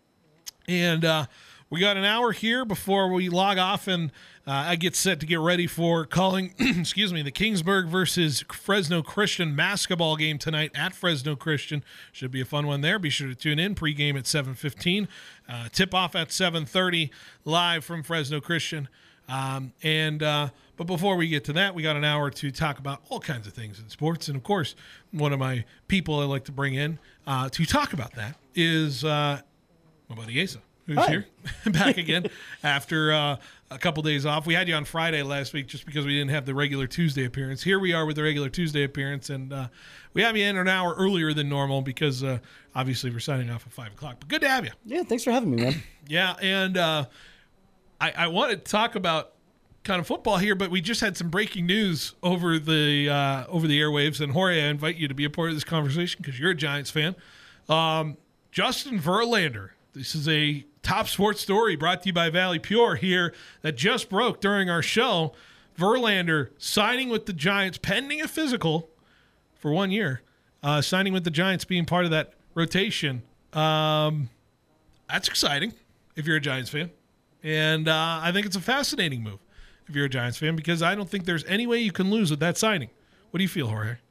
And uh, we got an hour here before we log off, and uh, I get set to get ready for calling, excuse me, the Kingsburg versus Fresno Christian basketball game tonight at Fresno Christian. Should be a fun one there. Be sure to tune in. Pregame at seven fifteen. Uh, tip-off at seven thirty, live from Fresno Christian. Um, and uh, but before we get to that, we got an hour to talk about all kinds of things in sports. And, of course, one of my people I like to bring in uh, to talk about that is uh, my buddy Asa, who's Hi. here back again after uh, a couple days off. We had you on Friday last week just because we didn't have the regular Tuesday appearance. Here we are with the regular Tuesday appearance, and uh, we have you in an hour earlier than normal because uh, obviously we're signing off at five o'clock. But good to have you. Yeah, thanks for having me, man. Yeah, and uh, I, I want to talk about kind of football here, but we just had some breaking news over the uh, over the airwaves, and Jorge, I invite you to be a part of this conversation because you're a Giants fan. Um, Justin Verlander. This is a top sports story brought to you by Valley Pure here that just broke during our show. Verlander signing with the Giants, pending a physical for one year, uh, signing with the Giants, being part of that rotation. Um, that's exciting if you're a Giants fan. And uh, I think it's a fascinating move if you're a Giants fan, because I don't think there's any way you can lose with that signing. What do you feel, Jorge?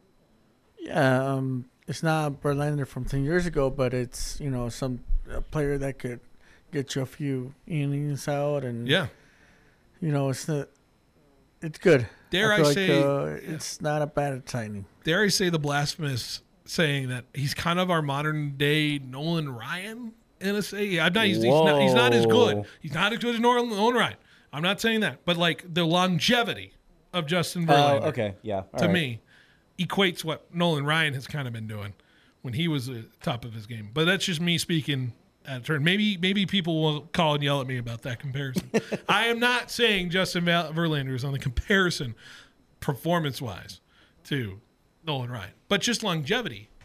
Yeah, um, it's not Verlander from ten years ago, but it's, you know, some a player that could get you a few innings out, and Yeah. you know, it's not, it's good. Dare I feel like, say- uh, it's not a bad signing. Dare I say the blasphemous saying that he's kind of our modern day Nolan Ryan in a say. I'm not, he's, he's not. He's not as good. Whoa. He's not as good as Nolan, Nolan Ryan. I'm not saying that, but like the longevity of Justin Oh, Verlander okay, yeah. all to right. me equates what Nolan Ryan has kind of been doing when he was at the top of his game. But that's just me speaking at a turn. Maybe maybe people will call and yell at me about that comparison. I am not saying Justin Val- Verlander is on the comparison performance-wise to Nolan Ryan, but just longevity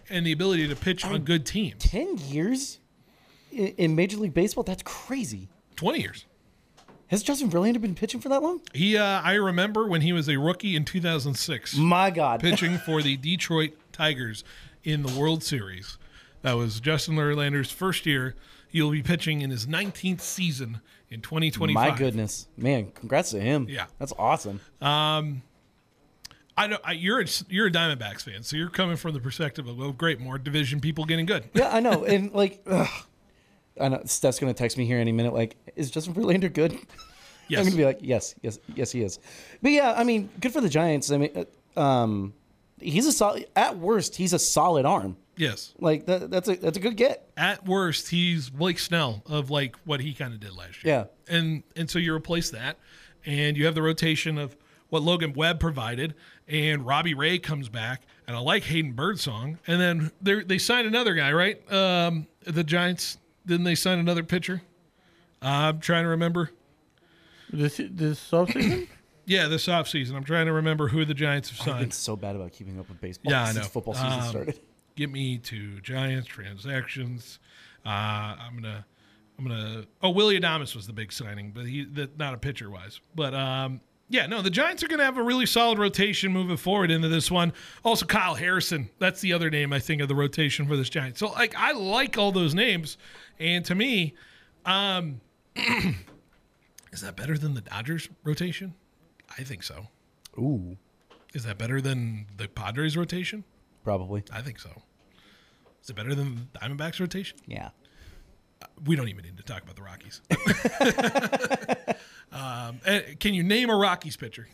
and the ability to pitch on good teams. Ten years in, in Major League Baseball? That's crazy. Twenty years. Has Justin Verlander been pitching for that long? He, uh, I remember when he was a rookie in two thousand six. My God. Pitching for the Detroit Tigers in the World Series. That was Justin Verlander's first year. He'll be pitching in his nineteenth season in twenty twenty-five. My goodness. Man, congrats to him. Yeah. That's awesome. Um, I know I, you're a, you're a Diamondbacks fan, so you're coming from the perspective of, well, great, more division people getting good. Yeah, I know. And, like, ugh, I know Steph's going to text me here any minute, like, is Justin Verlander good? Yes. I'm going to be like, yes, yes, yes, he is. But, yeah, I mean, good for the Giants. I mean, uh, um, he's a solid, at worst, he's a solid arm. Yes. Like, that, that's a that's a good get. At worst, he's Blake Snell of, like, what he kind of did last year. Yeah. And and so you replace that, and you have the rotation of what Logan Webb provided, and Robbie Ray comes back, and I like Hayden Birdsong. And then they they signed another guy, right? Um, the Giants, didn't they sign another pitcher? Uh, I'm trying to remember. This this offseason? Yeah, this offseason. I'm trying to remember who the Giants have I've been signed. so bad about keeping up with baseball Yeah, I since know. football season Um, started. Get me to Giants transactions. Uh, I'm gonna, I'm gonna. Oh, Willie Adames was the big signing, but he that not a pitcher wise. But um, yeah, no, the Giants are gonna have a really solid rotation moving forward into this one. Also, Kyle Harrison. That's the other name I think of the rotation for this Giants. So like, I like all those names, and to me, um, is that better than the Dodgers rotation? I think so. Ooh, Is that better than the Padres rotation? probably. I think so. Is it better than the Diamondbacks rotation? Yeah. We don't even need to talk about the Rockies. um, and can you name a Rockies pitcher?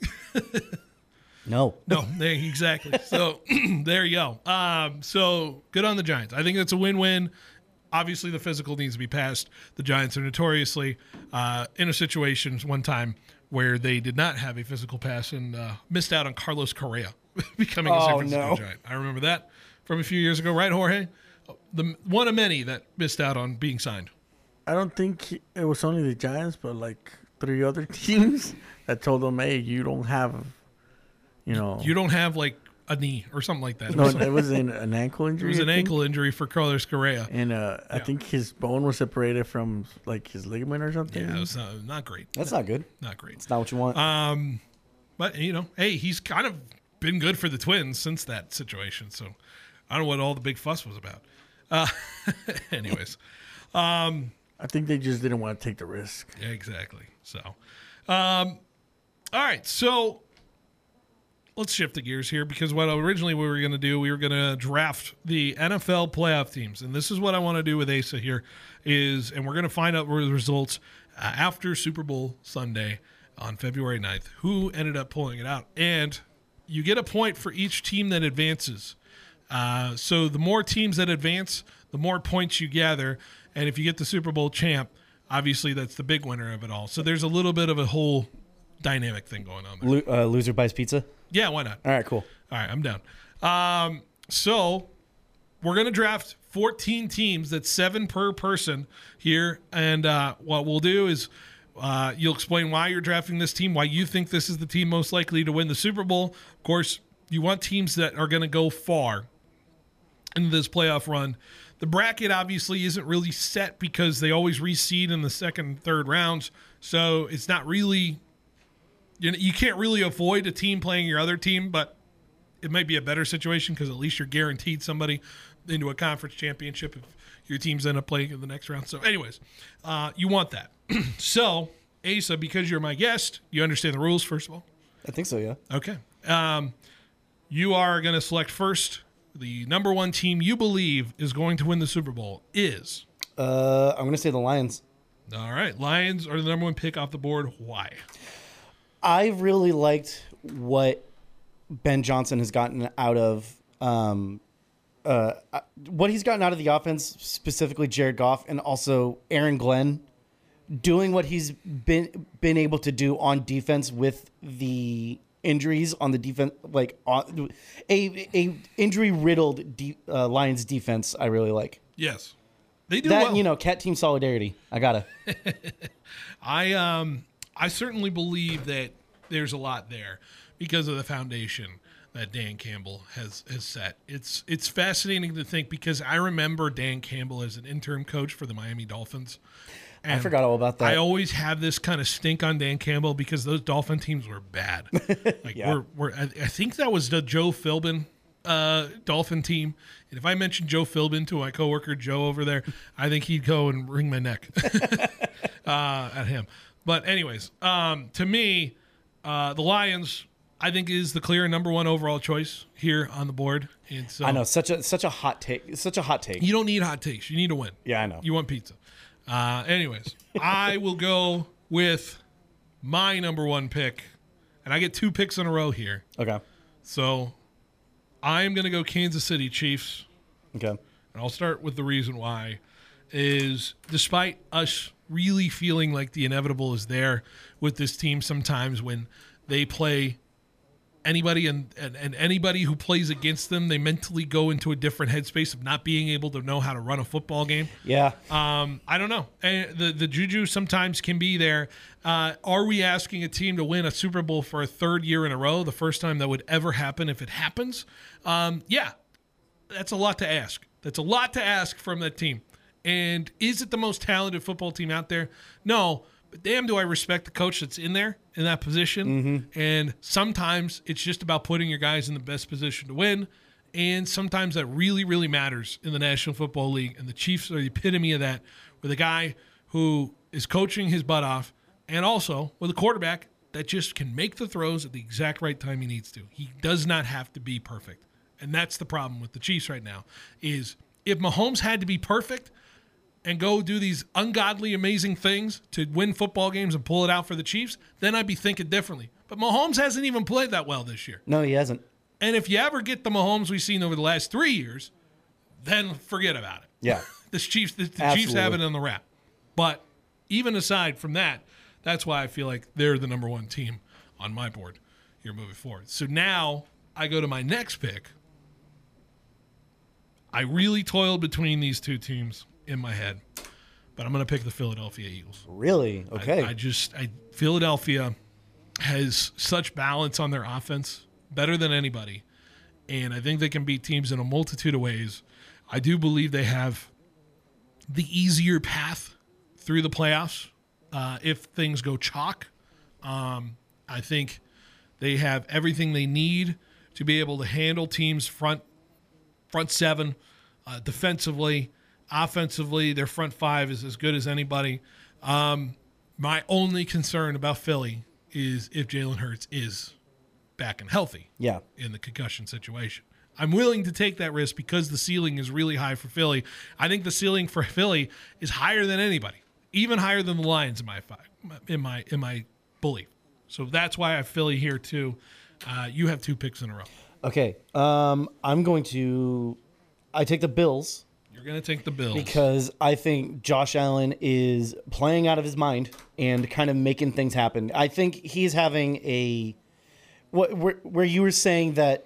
No. No, they, exactly. So there you go. Um, so good on the Giants. I think that's a win-win. Obviously, the physical needs to be passed. The Giants are notoriously uh, in a situation one time where they did not have a physical pass and uh, missed out on Carlos Correa becoming a San Oh, Francisco no. Giant. I remember that from a few years ago, right, Jorge? The one of many that missed out on being signed. I don't think it was only the Giants, but like three other teams that told them, "Hey, you don't have, you know, You don't have like a knee or something like that. no, It was, it was an, an ankle it injury. was an I think. ankle injury for Carlos Correa. and uh, I Yeah. think his bone was separated from like his ligament or something. Yeah, it was not, not great. That's not good. Not great. It's not what you want. Um, but you know, hey, he's kind of been good for the Twins since that situation. So I don't know what all the big fuss was about. Uh, anyways, um, I think they just didn't want to take the risk. yeah, exactly. So, um, all right, so let's shift the gears here because what originally we were going to do, we were going to draft the N F L playoff teams, and this is what I want to do with Asa here is, and we're going to find out the results uh, after Super Bowl Sunday on February ninth, who ended up pulling it out, and you get a point for each team that advances. Uh, so the more teams that advance, the more points you gather, and if you get the Super Bowl champ, obviously that's the big winner of it all. So there's a little bit of a whole dynamic thing going on there. Lo- uh, loser buys pizza. Yeah, why not? All right, cool. All right, I'm down. Um, so we're going to draft fourteen teams. That's seven per person here. And uh, what we'll do is uh, you'll explain why you're drafting this team, why you think this is the team most likely to win the Super Bowl. Of course, you want teams that are going to go far into this playoff run. The bracket obviously isn't really set because they always reseed in the second, third rounds. So it's not really, you know, you can't really avoid a team playing your other team, but it might be a better situation because at least you're guaranteed somebody into a conference championship if your teams end up playing in the next round. So anyways, uh, you want that. So Asa, because you're my guest, you understand the rules, first of all? I think so, yeah. Okay. Um, you are going to select first. The number one team you believe is going to win the Super Bowl is? Uh, I'm going to say the Lions. All right. Lions are the number one pick off the board. Why? I really liked what Ben Johnson has gotten out of um, uh, what he's gotten out of the offense, specifically Jared Goff and also Aaron Glenn, doing what he's been been able to do on defense with the injuries on the defense, like on, a a injury riddled de- uh, Lions defense. I really like. Yes. They do that. well. You know, cat team solidarity. I gotta. I um I certainly believe that there's a lot there because of the foundation. that Dan Campbell has has set. It's it's fascinating to think because I remember Dan Campbell as an interim coach for the Miami Dolphins. I forgot all about that. I always have this kind of stink on Dan Campbell because those Dolphin teams were bad. Like Yeah. we're, we're I, I think that was the Joe Philbin uh, Dolphin team. And if I mentioned Joe Philbin to my coworker Joe over there, I think he'd go and wring my neck uh, at him. But anyways, um, to me, uh, the Lions, I think, is the clear number one overall choice here on the board. And so I know such a such a hot take. Such a hot take. you don't need hot takes. You need to win. Yeah, I know. You want pizza. Uh, anyways, I will go with my number one pick, and I get two picks in a row here. Okay. So I am going to go Kansas City Chiefs, Okay. and I'll start with the reason why is despite us really feeling like the inevitable is there with this team sometimes when they play anybody and, and, and anybody who plays against them, they mentally go into a different headspace of not being able to know how to run a football game. Yeah. Um, I don't know. And the the juju sometimes can be there. Uh, are we asking a team to win a Super Bowl for a third year in a row? The first time that would ever happen if it happens? Um, yeah, that's a lot to ask. That's a lot to ask from that team. And is it the most talented football team out there? No. But damn, do I respect the coach that's in there in that position. Mm-hmm. And sometimes it's just about putting your guys in the best position to win. And sometimes that really, really matters in the National Football League. And the Chiefs are the epitome of that, with a guy who is coaching his butt off and also with a quarterback that just can make the throws at the exact right time he needs to. He does not have to be perfect. And that's the problem with the Chiefs right now is if Mahomes had to be perfect and go do these ungodly, amazing things to win football games and pull it out for the Chiefs, then I'd be thinking differently. But Mahomes hasn't even played that well this year. No, he hasn't. And if you ever get the Mahomes we've seen over the last three years, then forget about it. Yeah. This Chiefs, the, the Chiefs have it on the wrap. But even aside from that, that's why I feel like they're the number one team on my board here moving forward. So now I go to my next pick. I really toiled between these two teams in my head, but I'm going to pick the Philadelphia Eagles. Really? Okay. I, I just, I Philadelphia has such balance on their offense, better than anybody, and I think they can beat teams in a multitude of ways. I do believe they have the easier path through the playoffs uh, if things go chalk. Um, I think they have everything they need to be able to handle teams front front seven, uh, defensively. Offensively, their front five is as good as anybody. Um, my only concern about Philly is if Jalen Hurts is back and healthy yeah. in the concussion situation. I'm willing to take that risk because the ceiling is really high for Philly. I think the ceiling for Philly is higher than anybody, even higher than the Lions in my in my in my belief. So that's why I have Philly here too. Uh, you have two picks in a row. Okay. Um, I'm going to. I take the Bills. You're going to take the Bills. Because I think Josh Allen is playing out of his mind and kind of making things happen. I think he's having a what where, where you were saying that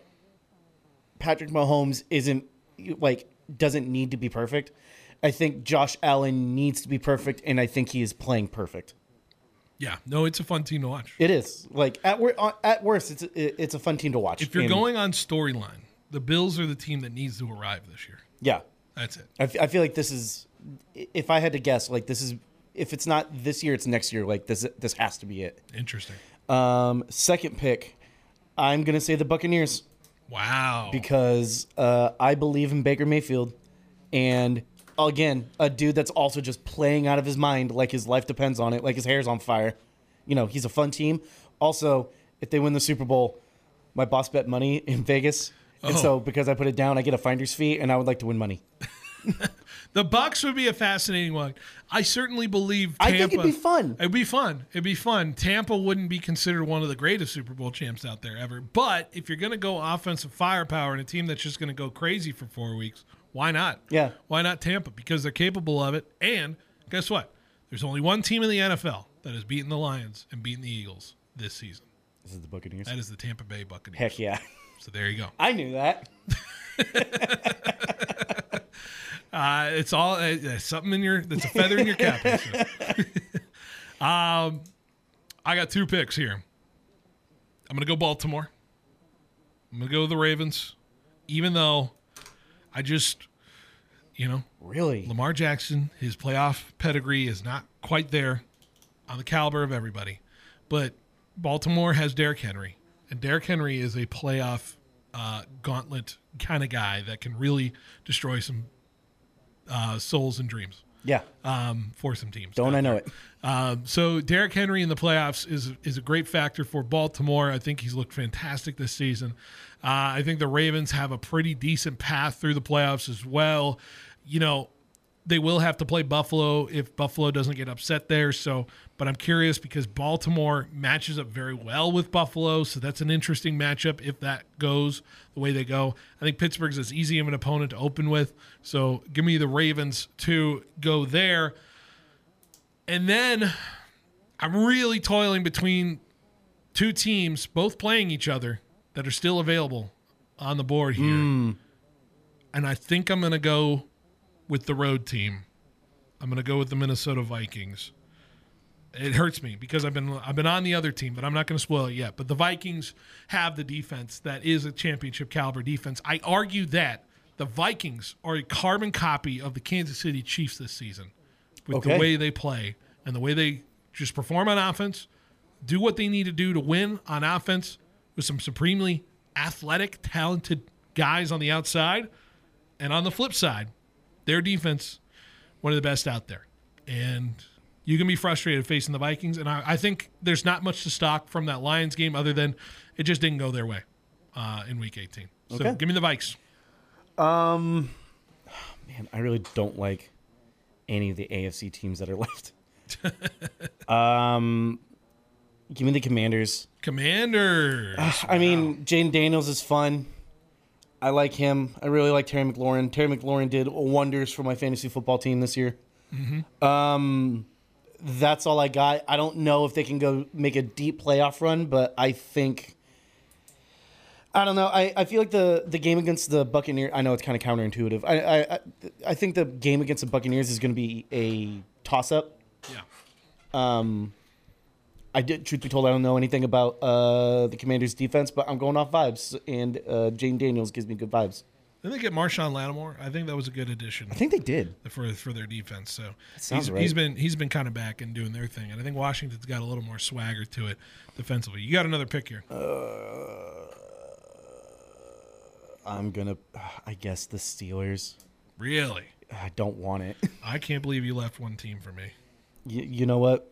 Patrick Mahomes isn't like doesn't need to be perfect. I think Josh Allen needs to be perfect, and I think he is playing perfect. Yeah, no, it's a fun team to watch. It is like at wor- at worst, it's a, it's a fun team to watch. If you're And, going on storyline, the Bills are the team that needs to arrive this year. yeah, That's it. I, f- I feel like this is. If I had to guess, like this is. If it's not this year, it's next year. Like this, this has to be it. Interesting. Um, second pick, I'm gonna say the Buccaneers Wow. because uh, I believe in Baker Mayfield, and again, a dude that's also just playing out of his mind, like his life depends on it, like his hair's on fire. You know, he's a fun team. Also, if they win the Super Bowl, my boss bet money in Vegas, and Oh. so because I put it down, I get a finder's fee, and I would like to win money. The Bucks would be a fascinating one. I certainly believe Tampa. I think it'd be fun. It'd be fun. It'd be fun. Tampa wouldn't be considered one of the greatest Super Bowl champs out there ever. But if you're going to go offensive firepower in a team that's just going to go crazy for four weeks, why not? Yeah. Why not Tampa? Because they're capable of it. And guess what? There's only one team in the N F L that has beaten the Lions and beaten the Eagles this season. This is the Buccaneers. That is the Tampa Bay Buccaneers. Heck yeah. So there you go. I knew that. Uh, it's all uh, something in your that's a feather in your cap. um, I got two picks here. I'm gonna go Baltimore. I'm I'm going to go with the Ravens, even though I just, you know, Really? Lamar Jackson, his playoff pedigree is not quite there on the caliber of everybody. But Baltimore has Derrick Henry, and Derrick Henry is a playoff uh, gauntlet kind of guy that can really destroy some uh, souls and dreams. Yeah. Um, for some teams. Don't I know it? Um, so Derrick Henry in the playoffs is is a great factor for Baltimore. I think he's looked fantastic this season. Uh, I think the Ravens have a pretty decent path through the playoffs as well. You know, they will have to play Buffalo if Buffalo doesn't get upset there. So, but I'm curious because Baltimore matches up very well with Buffalo, so that's an interesting matchup if that goes the way they go. I think Pittsburgh's as easy of an opponent to open with, so give me the Ravens to go there. And then I'm really toiling between two teams, both playing each other, that are still available on the board here. Mm. And I think I'm going to go with the road team. I'm going to go with the Minnesota Vikings. It hurts me because I've been I've been on the other team, but I'm not going to spoil it yet. But the Vikings have the defense that is a championship caliber defense. I argue that the Vikings are a carbon copy of the Kansas City Chiefs this season with Okay. the way they play and the way they just perform on offense, do what they need to do to win on offense with some supremely athletic, talented guys on the outside. And on the flip side, their defense, one of the best out there. And you can be frustrated facing the Vikings. And I, I think there's not much to stock from that Lions game other than it just didn't go their way uh, in Week eighteen. So Okay. give me the Vikes. Um, man, I really don't like any of the A F C teams that are left. um, give me the Commanders. Commanders. I mean, Jaden Daniels is fun. I like him. I really like Terry McLaurin. Terry McLaurin did wonders for my fantasy football team this year. Mm-hmm. Um, that's all I got. I don't know if they can go make a deep playoff run, but I think I don't know. I, I feel like the, the game against the Buccaneers. I know it's kind of counterintuitive. I I I think the game against the Buccaneers is going to be a toss up. Yeah. Um, I did. Truth be told, I don't know anything about uh, the Commanders' defense, but I'm going off vibes, and uh, Jane Daniels gives me good vibes. Did they get Marshawn Lattimore? I think that was a good addition I think they did. for for their defense. So sounds he's, right. he's been he's been kind of back and doing their thing, and I think Washington's got a little more swagger to it defensively. You got another pick here. Uh, I'm gonna. I guess the Steelers. Really? I don't want it. I can't believe you left one team for me. You, you know what?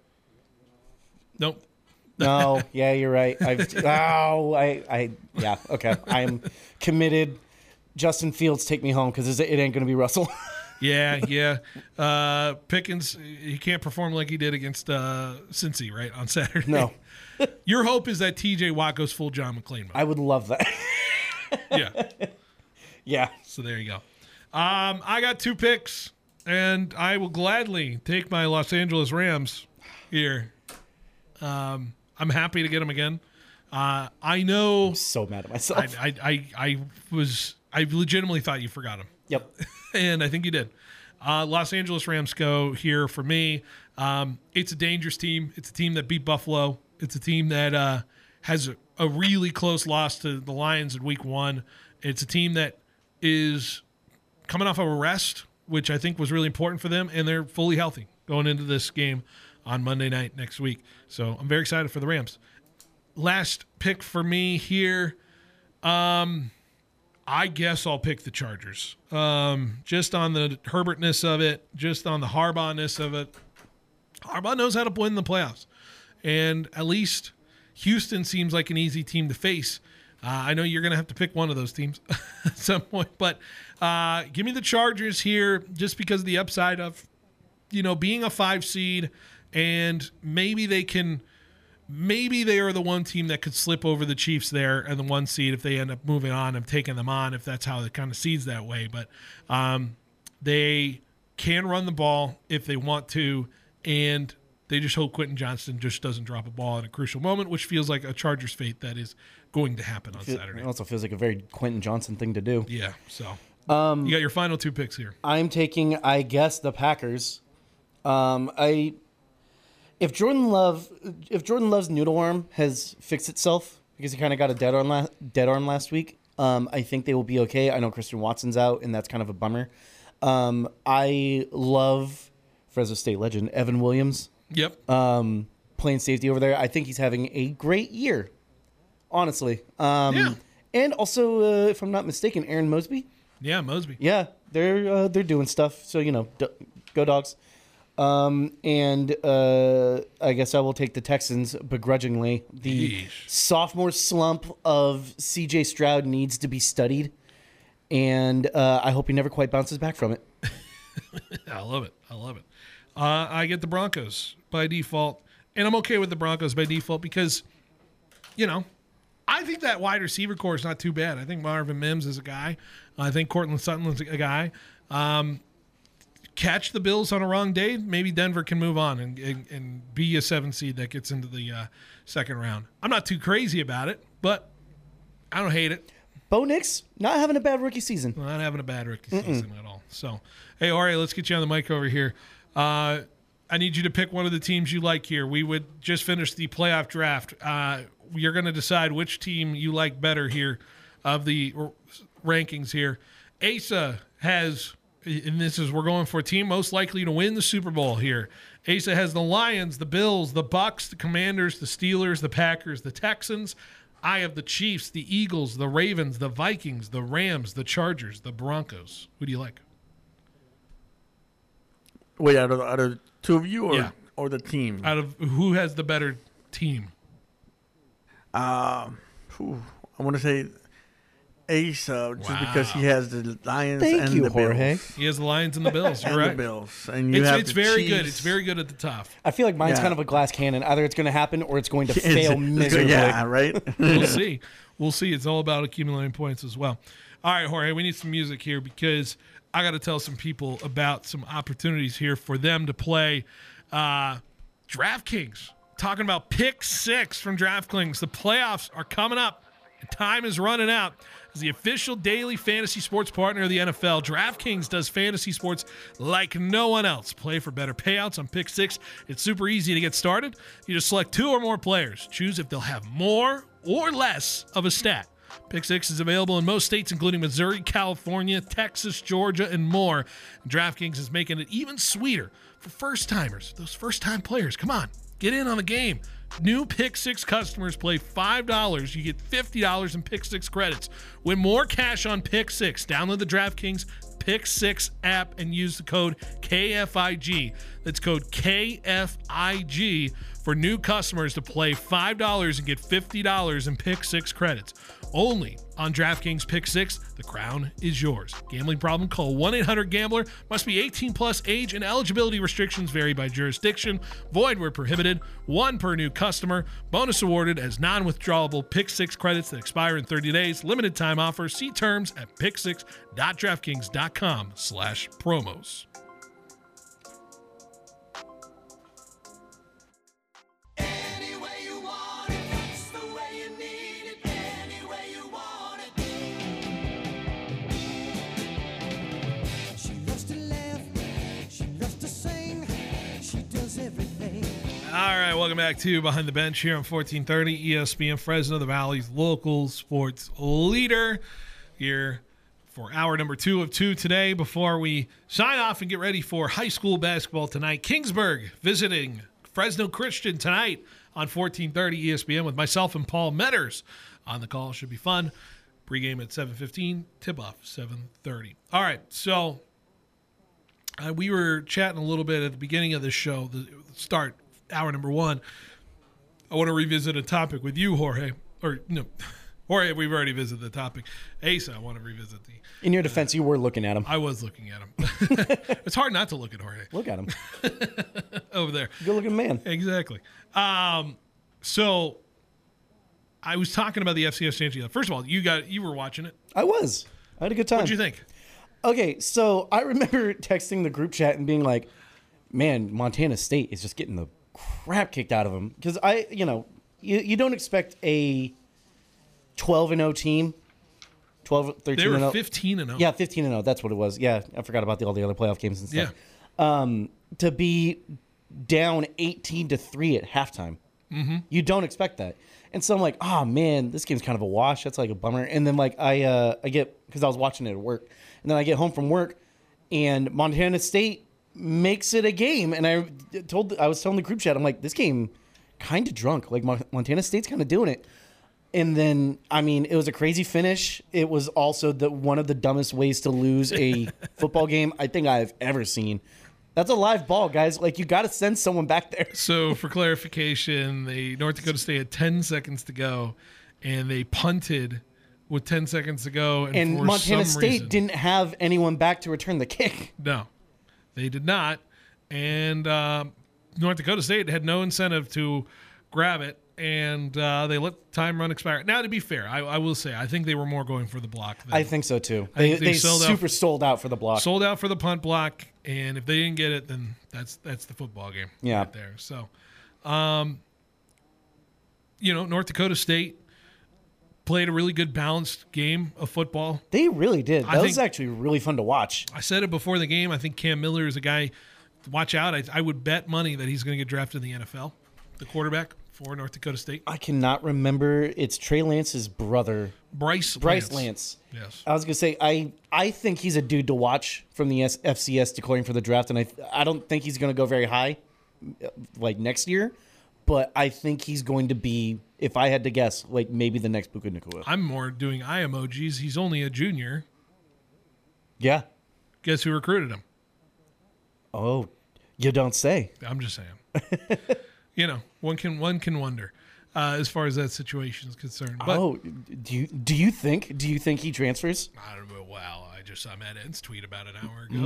Nope. No. Yeah, you're right. I've. Oh, I. I. Yeah. Okay. I'm committed. Justin Fields, take me home because it ain't gonna be Russell. Yeah, yeah. Uh, Pickens, he can't perform like he did against uh, Cincy, right, on Saturday. No. Your hope is that T J Watt goes full John McClane mode. I would love that. Yeah. Yeah. So there you go. Um, I got two picks, and I will gladly take my Los Angeles Rams here. Um, I'm happy to get them again. Uh, I know. I'm so mad at myself. I, I, I, I was. I legitimately thought you forgot them. Yep. And I think you did. Uh, Los Angeles Rams go here for me. Um, it's a dangerous team. It's a team that beat Buffalo. It's a team that uh, has a, a really close loss to the Lions in week one. It's a team that is coming off of a rest, which I think was really important for them, and they're fully healthy going into this game on Monday night next week. So I'm very excited for the Rams. Last pick for me here. Um, I guess I'll pick the Chargers. Um, just on the Herbertness of it, just on the Harbaugh-ness of it. Harbaugh knows how to win the playoffs. And at least Houston seems like an easy team to face. Uh, I know you're going to have to pick one of those teams at some point. But uh, give me the Chargers here just because of the upside of, you know, being a five seed. And maybe they can... Maybe they are the one team that could slip over the Chiefs there and the one seed if they end up moving on and taking them on, if that's how it kind of seeds that way. But um, they can run the ball if they want to, and they just hope Quentin Johnston just doesn't drop a ball at a crucial moment, which feels like a Chargers fate that is going to happen on Saturday. It also feels like a very Quentin Johnson thing to do. Yeah, so Um, you got your final two picks here. I'm taking, I guess, the Packers. Um, I if Jordan Love, if Jordan Love's noodle arm has fixed itself, because he kind of got a dead arm last dead arm last week. Um, I think they will be okay. I know Christian Watson's out, and that's kind of a bummer. Um, I love Fresno State legend Evan Williams. Yep. Um, playing safety over there. I think he's having a great year, honestly. Um, Yeah. And also, uh, if I'm not mistaken, Aaron Mosby. Yeah, Mosby. Yeah, they're uh, they're doing stuff. So you know, d- go Dogs. Um, and uh, I guess I will take the Texans begrudgingly. The Yeesh. sophomore slump of C J Stroud needs to be studied, and uh, I hope he never quite bounces back from it. I love it. I love it. Uh, I get the Broncos by default, and I'm okay with the Broncos by default because, you know, I think that wide receiver core is not too bad. I think Marvin Mims is a guy. I think Cortland Sutton's a guy. Um, catch the Bills on a wrong day, maybe Denver can move on and, and, and be a seven seed that gets into the uh, second round. I'm not too crazy about it, but I don't hate it. Bo Nix not having a bad rookie season. Not having a bad rookie season Mm-mm. at all. So, hey, Ari, let's get you on the mic over here. Uh, I need you to pick one of the teams you like here. We would just finish the playoff draft. Uh, you're going to decide which team you like better here of the r- rankings here. Asa has, and this is, we're going for a team most likely to win the Super Bowl here. Asa has the Lions, the Bills, the Bucks, the Commanders, the Steelers, the Packers, the Texans. I have the Chiefs, the Eagles, the Ravens, the Vikings, the Rams, the Chargers, the Broncos. Who do you like? Wait, out of, out of two of you or, Yeah. or the team? Out of who has the better team? Um, whew, I want to say Asa, just Wow. because he has the Lions Thank and you, the Jorge. Bills. He has the Lions and the Bills. You're and right. the Bills. And you It's, have it's the very Chiefs. good. It's very good at the top. I feel like mine's Yeah. kind of a glass cannon. Either it's going to happen or it's going to It's- fail it's good- miserably. Yeah, right? We'll see. We'll see. It's all about accumulating points as well. All right, Jorge, we need some music here because I got to tell some people about some opportunities here for them to play uh, DraftKings. Talking about Pick Six from DraftKings. The playoffs are coming up. Time is running out. As the official daily fantasy sports partner of the N F L, DraftKings does fantasy sports like no one else. Play for better payouts on Pick Six. It's super easy to get started. You just select two or more players. Choose if they'll have more or less of a stat. Pick Six is available in most states, including Missouri, California, Texas, Georgia, and more. DraftKings is making it even sweeter for first-timers, those first-time players. Come on, get in on the game. New Pick Six customers play five dollars. You get fifty dollars in Pick Six credits. Win more cash on Pick Six. Download the DraftKings Pick Six app and use the code K F I G. That's code K F I G for new customers to play five dollars and get fifty dollars in Pick Six credits. Only on DraftKings Pick Six. The crown is yours. Gambling problem? Call one eight hundred gambler. Must be eighteen plus age and eligibility restrictions vary by jurisdiction. Void where prohibited. One per new customer. Bonus awarded as non-withdrawable Pick Six credits that expire in thirty days. Limited time offer. See terms at pick six dot draftkings dot com slash promos. All right, welcome back to Behind the Bench here on fourteen thirty E S P N Fresno, the Valley's local sports leader. Here for hour number two of two today before we sign off and get ready for high school basketball tonight. Kingsburg visiting Fresno Christian tonight on fourteen thirty E S P N with myself and Paul Metters on the call. Should be fun. Pregame at seven fifteen, tip-off seven thirty. All right, so uh, we were chatting a little bit at the beginning of this show, the start, hour number one. I want to revisit a topic with you, Jorge. Or, no, Jorge, we've already visited the topic. Asa, I want to revisit the... In your defense, uh, you were looking at him. I was looking at him. It's hard not to look at Jorge. Look at him. Over there. Good-looking man. Exactly. Um, so, I was talking about the F C S championship. First of all, you got you were watching it. I was. I had a good time. What'd you think? Okay, so I remember texting the group chat and being like, man, Montana State is just getting the crap kicked out of them. Because I, you know, you, you don't expect a twelve and oh team, twelve, thirteen They were and oh. fifteen and oh. Yeah, fifteen and oh. That's what it was. Yeah, I forgot about the, all the other playoff games and stuff. Yeah. Um, to be down eighteen to three at halftime. Mm-hmm. You don't expect that. And so I'm like, oh man, this game's kind of a wash. That's like a bummer. And then like I uh, I get, because I was watching it at work, and then I get home from work, and Montana State makes it a game. And I told, I was telling the group chat, I'm like, this game kind of drunk. Like Montana State's kind of doing it. And then, I mean, it was a crazy finish. It was also the one of the dumbest ways to lose a football game I think I've ever seen. That's a live ball, guys. Like, you got to send someone back there. So, for clarification, the North Dakota State had ten seconds to go, and they punted with ten seconds to go. And, And for Montana some State reason, didn't have anyone back to return the kick. No, they did not. And uh, North Dakota State had no incentive to grab it, and uh, they let time run expire. Now, to be fair, I, I will say I think they were more going for the block. Than, I think so, too. I They, think they they sold out- super sold out for the block. sold out for the punt block, and if they didn't get it, then that's that's the football game Yeah. right there. So, um, you know, North Dakota State played a really good balanced game of football. They really did. I That was think- actually really fun to watch. I said it before the game. I think Cam Miller is a guy to watch out. I, I would bet money that he's going to get drafted in the N F L, the quarterback for North Dakota State. I cannot remember. It's Trey Lance's brother, Bryce Bryce Lance. Lance. Yes. I was gonna say I I think he's a dude to watch from the S- F C S declaring for the draft, and I I don't think he's gonna go very high, like next year, but I think he's going to be, if I had to guess, like maybe the next Puka Nacua. I'm more doing eye emojis. He's only a junior. Yeah. Guess who recruited him? Oh, you don't say. I'm just saying. You know, one can one can wonder uh, as far as that situation is concerned. But oh, do you do you think do you think he transfers? I don't know. Wow, I just saw Matt Ent's tweet about an hour ago.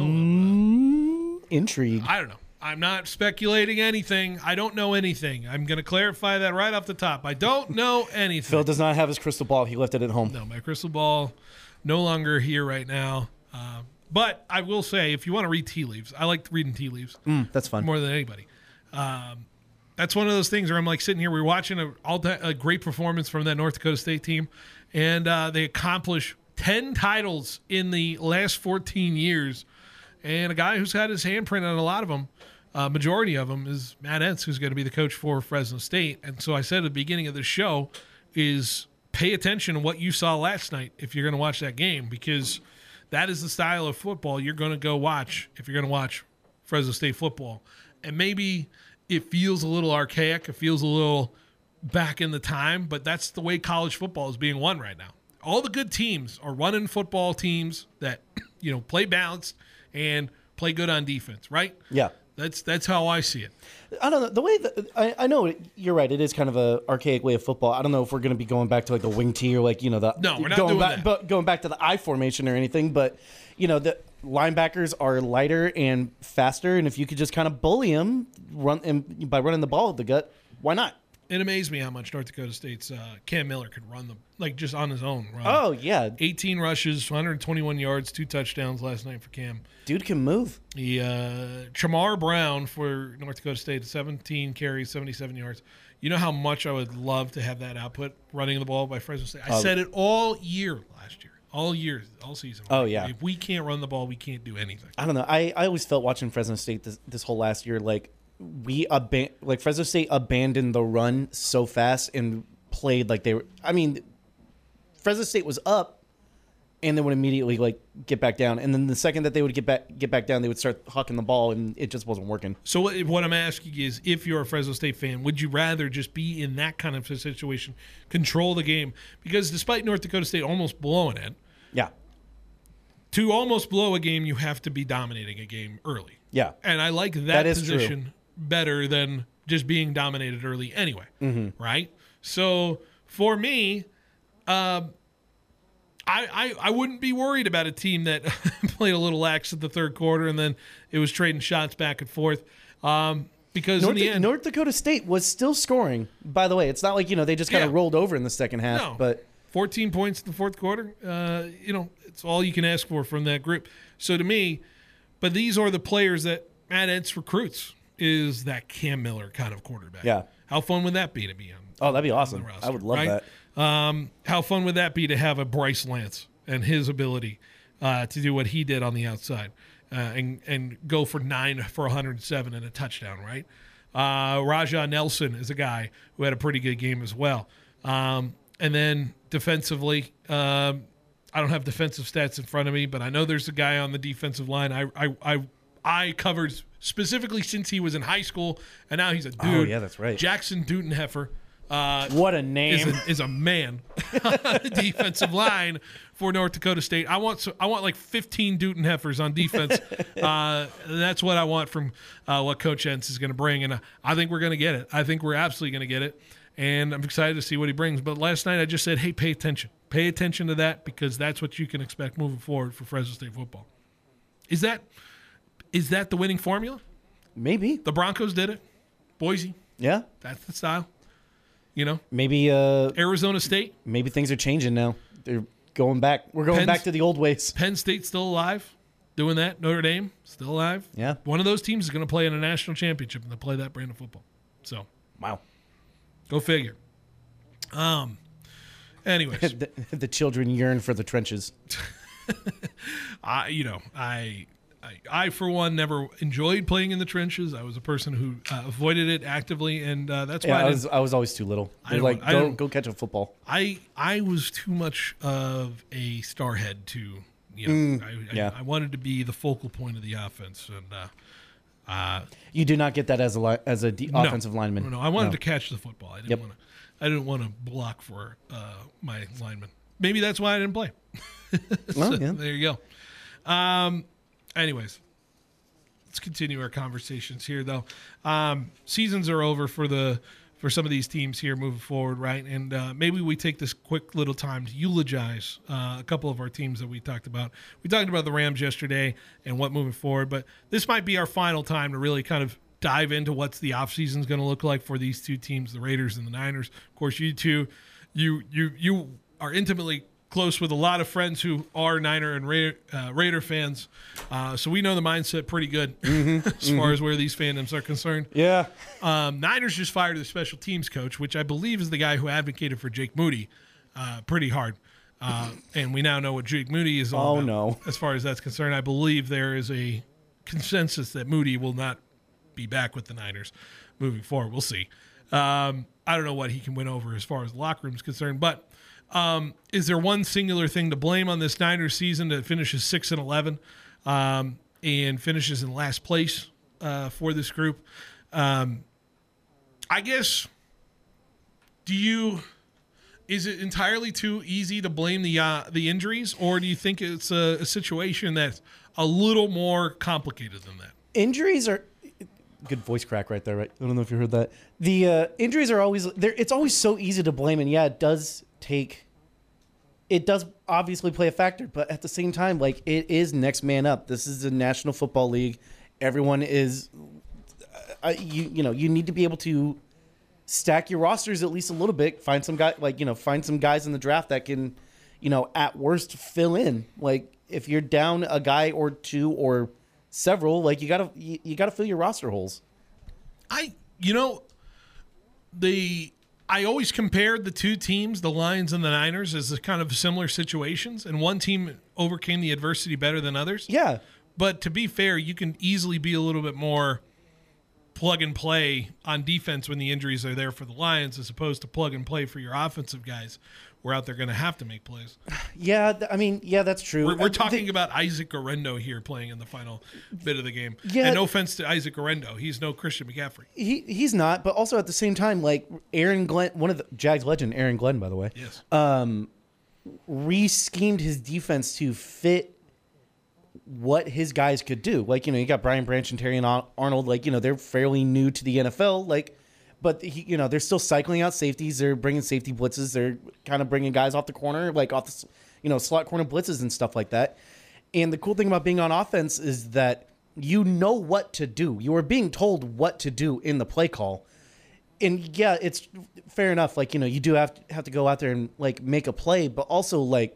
Mm, intrigue. I don't know. I'm not speculating anything. I don't know anything. I'm going to clarify that right off the top. I don't know anything. Phil does not have his crystal ball. He left it at home. No, my crystal ball no longer here right now. Uh, but I will say, if you want to read tea leaves, I like reading tea leaves Mm, that's fun. more than anybody. Um, that's one of those things where I'm like sitting here, we're watching a, all a great performance from that North Dakota State team, and uh, they accomplish ten titles in the last fourteen years. And a guy who's had his handprint on a lot of them, uh, majority of them, is Matt Entz, who's going to be the coach for Fresno State. And so I said at the beginning of the show is pay attention to what you saw last night if you're going to watch that game, because that is the style of football you're going to go watch if you're going to watch Fresno State football. And maybe it feels a little archaic. It feels a little back in the time, but that's the way college football is being won right now. All the good teams are running football teams that, you know, play balanced and play good on defense, right? Yeah. That's that's how I see it. I don't know the way that I, I know it, you're right. It is kind of a archaic way of football. I don't know if we're going to be going back to like the wing tee or like you know the No, we're not going doing back, that. But going back to the I formation or anything. But you know the linebackers are lighter and faster, and if you could just kind of bully them, run and by running the ball with the gut, why not? It amazed me how much North Dakota State's uh, Cam Miller could run them, like just on his own. Run. Oh yeah, eighteen rushes, one hundred twenty-one yards, two touchdowns last night for Cam. dude can move. The uh, Chamar Brown for North Dakota State, seventeen carries, seventy-seven yards. You know how much I would love to have that output running the ball by Fresno State. I Oh. said it all year last year, all year, all season. Oh, yeah. If we can't run the ball, we can't do anything. I don't know. I, I always felt watching Fresno State this, this whole last year like we aban- like Fresno State abandoned the run so fast and played like they were. I mean, Fresno State was up, and then would immediately like get back down, and then the second that they would get back get back down, they would start hucking the ball, and it just wasn't working. So what what I'm asking is, if you're a Fresno State fan, would you rather just be in that kind of a situation, control the game? Because despite North Dakota State almost blowing it, Yeah, to almost blow a game, you have to be dominating a game early. yeah, And I like that, That is true. position better than just being dominated early anyway, Mm-hmm. right? So for me, um, I, I I wouldn't be worried about a team that played a little lax at the third quarter and then it was trading shots back and forth. Um, because North, in the end, North Dakota State was still scoring. By the way, it's not like you know they just kind of Yeah. rolled over in the second half, No. but fourteen points in the fourth quarter, uh, you know, it's all you can ask for from that group. So to me, but these are the players that Matt Entz recruits, is that Cam Miller kind of quarterback. Yeah. How fun would that be to be on? oh, that'd be on awesome. the roster, I would love right? that. Um, how fun would that be to have a Bryce Lance and his ability uh, to do what he did on the outside uh, and and go for nine for one hundred seven and a touchdown, right? Uh, Rajah Nelson is a guy who had a pretty good game as well. Um, and then defensively, um, I don't have defensive stats in front of me, but I know there's a guy on the defensive line. I I I, I covered specifically since he was in high school, and now he's a dude. Oh, yeah, that's right. Jackson Dutenheffer. Uh, What a is name. a, is a man on the defensive line for North Dakota State. I want so, I want like fifteen Dutenheffers on defense. uh, that's what I want from uh, what Coach Entz is going to bring, and uh, I think we're going to get it. I think we're absolutely going to get it, and I'm excited to see what he brings. But last night I just said, hey, pay attention. Pay attention to that because that's what you can expect moving forward for Fresno State football. Is that is that the winning formula? Maybe. The Broncos did it. Boise, Yeah. that's the style. You know, Maybe uh Arizona State. maybe things are changing now. They're going back. We're going Penn's- back to the old ways. Penn State's still alive, doing that. Notre Dame still alive. Yeah. One of those teams is going to play in a national championship and they play that brand of football. So Wow. go figure. Um. Anyways, the, the children yearn for the trenches. I you know I. I, I, for one, never enjoyed playing in the trenches. I was a person who uh, avoided it actively, and uh, that's Yeah, why I, I didn't- was I was always too little. I They're don't- like I go don't- go catch a football. I I was too much of a starhead to you know I, yeah. I, I wanted to be the focal point of the offense, and uh, uh, You do not get that as a li- as a de- No. offensive lineman. No, no, I wanted No. to catch the football. I didn't Yep. want to. I didn't want to block for uh, my lineman. Maybe that's why I didn't play. Well, So, yeah. There you go. Um, anyways, let's continue our conversations here, though. Um, seasons are over for the for some of these teams here moving forward, right? And uh, maybe we take this quick little time to eulogize uh, a couple of our teams that we talked about. We talked about the Rams yesterday and what moving forward, but this might be our final time to really kind of dive into what's the offseason is going to look like for these two teams, the Raiders and the Niners. Of course, you two, you you you are intimately close with a lot of friends who are Niner and Ra- uh, Raider fans, uh, so we know the mindset pretty good as far as where these fandoms are concerned. Yeah. Um, Niners just fired their special teams coach, which I believe is the guy who advocated for Jake Moody uh, pretty hard. Uh, and we now know what Jake Moody is all Oh, about. no. As far as that's concerned, I believe there is a consensus that Moody will not be back with the Niners moving forward. We'll see. Um, I don't know what he can win over as far as the locker room is concerned, but um, is there one singular thing to blame on this Niners season that finishes six and eleven um, and finishes in last place uh, for this group? Um, I guess. Do you? Is it entirely too easy to blame the uh, the injuries, or do you think it's a, a situation that's a little more complicated than that? Injuries are good voice crack right there, right? I don't know if you heard that. The uh, injuries are always there. It's always so easy to blame, and yeah, it does take. It does obviously play a factor, but at the same time, like it is next man up. This is the National Football League. Everyone is, uh, you you know, you need to be able to stack your rosters at least a little bit. Find some guy, like you know, find some guys in the draft that can, you know, at worst fill in. Like if you're down a guy or two or several, like you gotta you, you gotta fill your roster holes. I, you know, the I always compared the two teams, the Lions and the Niners, as a kind of similar situations, and one team overcame the adversity better than others. Yeah, But to be fair, you can easily be a little bit more plug and play on defense when the injuries are there for the Lions, as opposed to plug and play for your offensive guys. We're out there going to have to make plays. yeah. th- I mean, yeah, that's true. We're, we're Uh, talking the- about Isaac Garendo here playing in the final bit of the game. Yeah. And no offense to Isaac Garendo, he's no Christian McCaffrey. he he's not, but also at the same time, like Aaron Glenn, one of the Jags legend, Aaron Glenn, by the way, Yes. re-schemed his defense to fit what his guys could do. Like, you know, you got Brian Branch and Terry and Ar- Arnold, like, you know, they're fairly new to the N F L, like, but, he, you know, they're still cycling out safeties. They're bringing safety blitzes. They're kind of bringing guys off the corner, like off the, s- you know, slot corner blitzes and stuff like that. And the cool thing about being on offense is that you know what to do. You are being told what to do in the play call. And yeah, it's fair enough. Like, you know, you do have to have to go out there and like make a play, but also like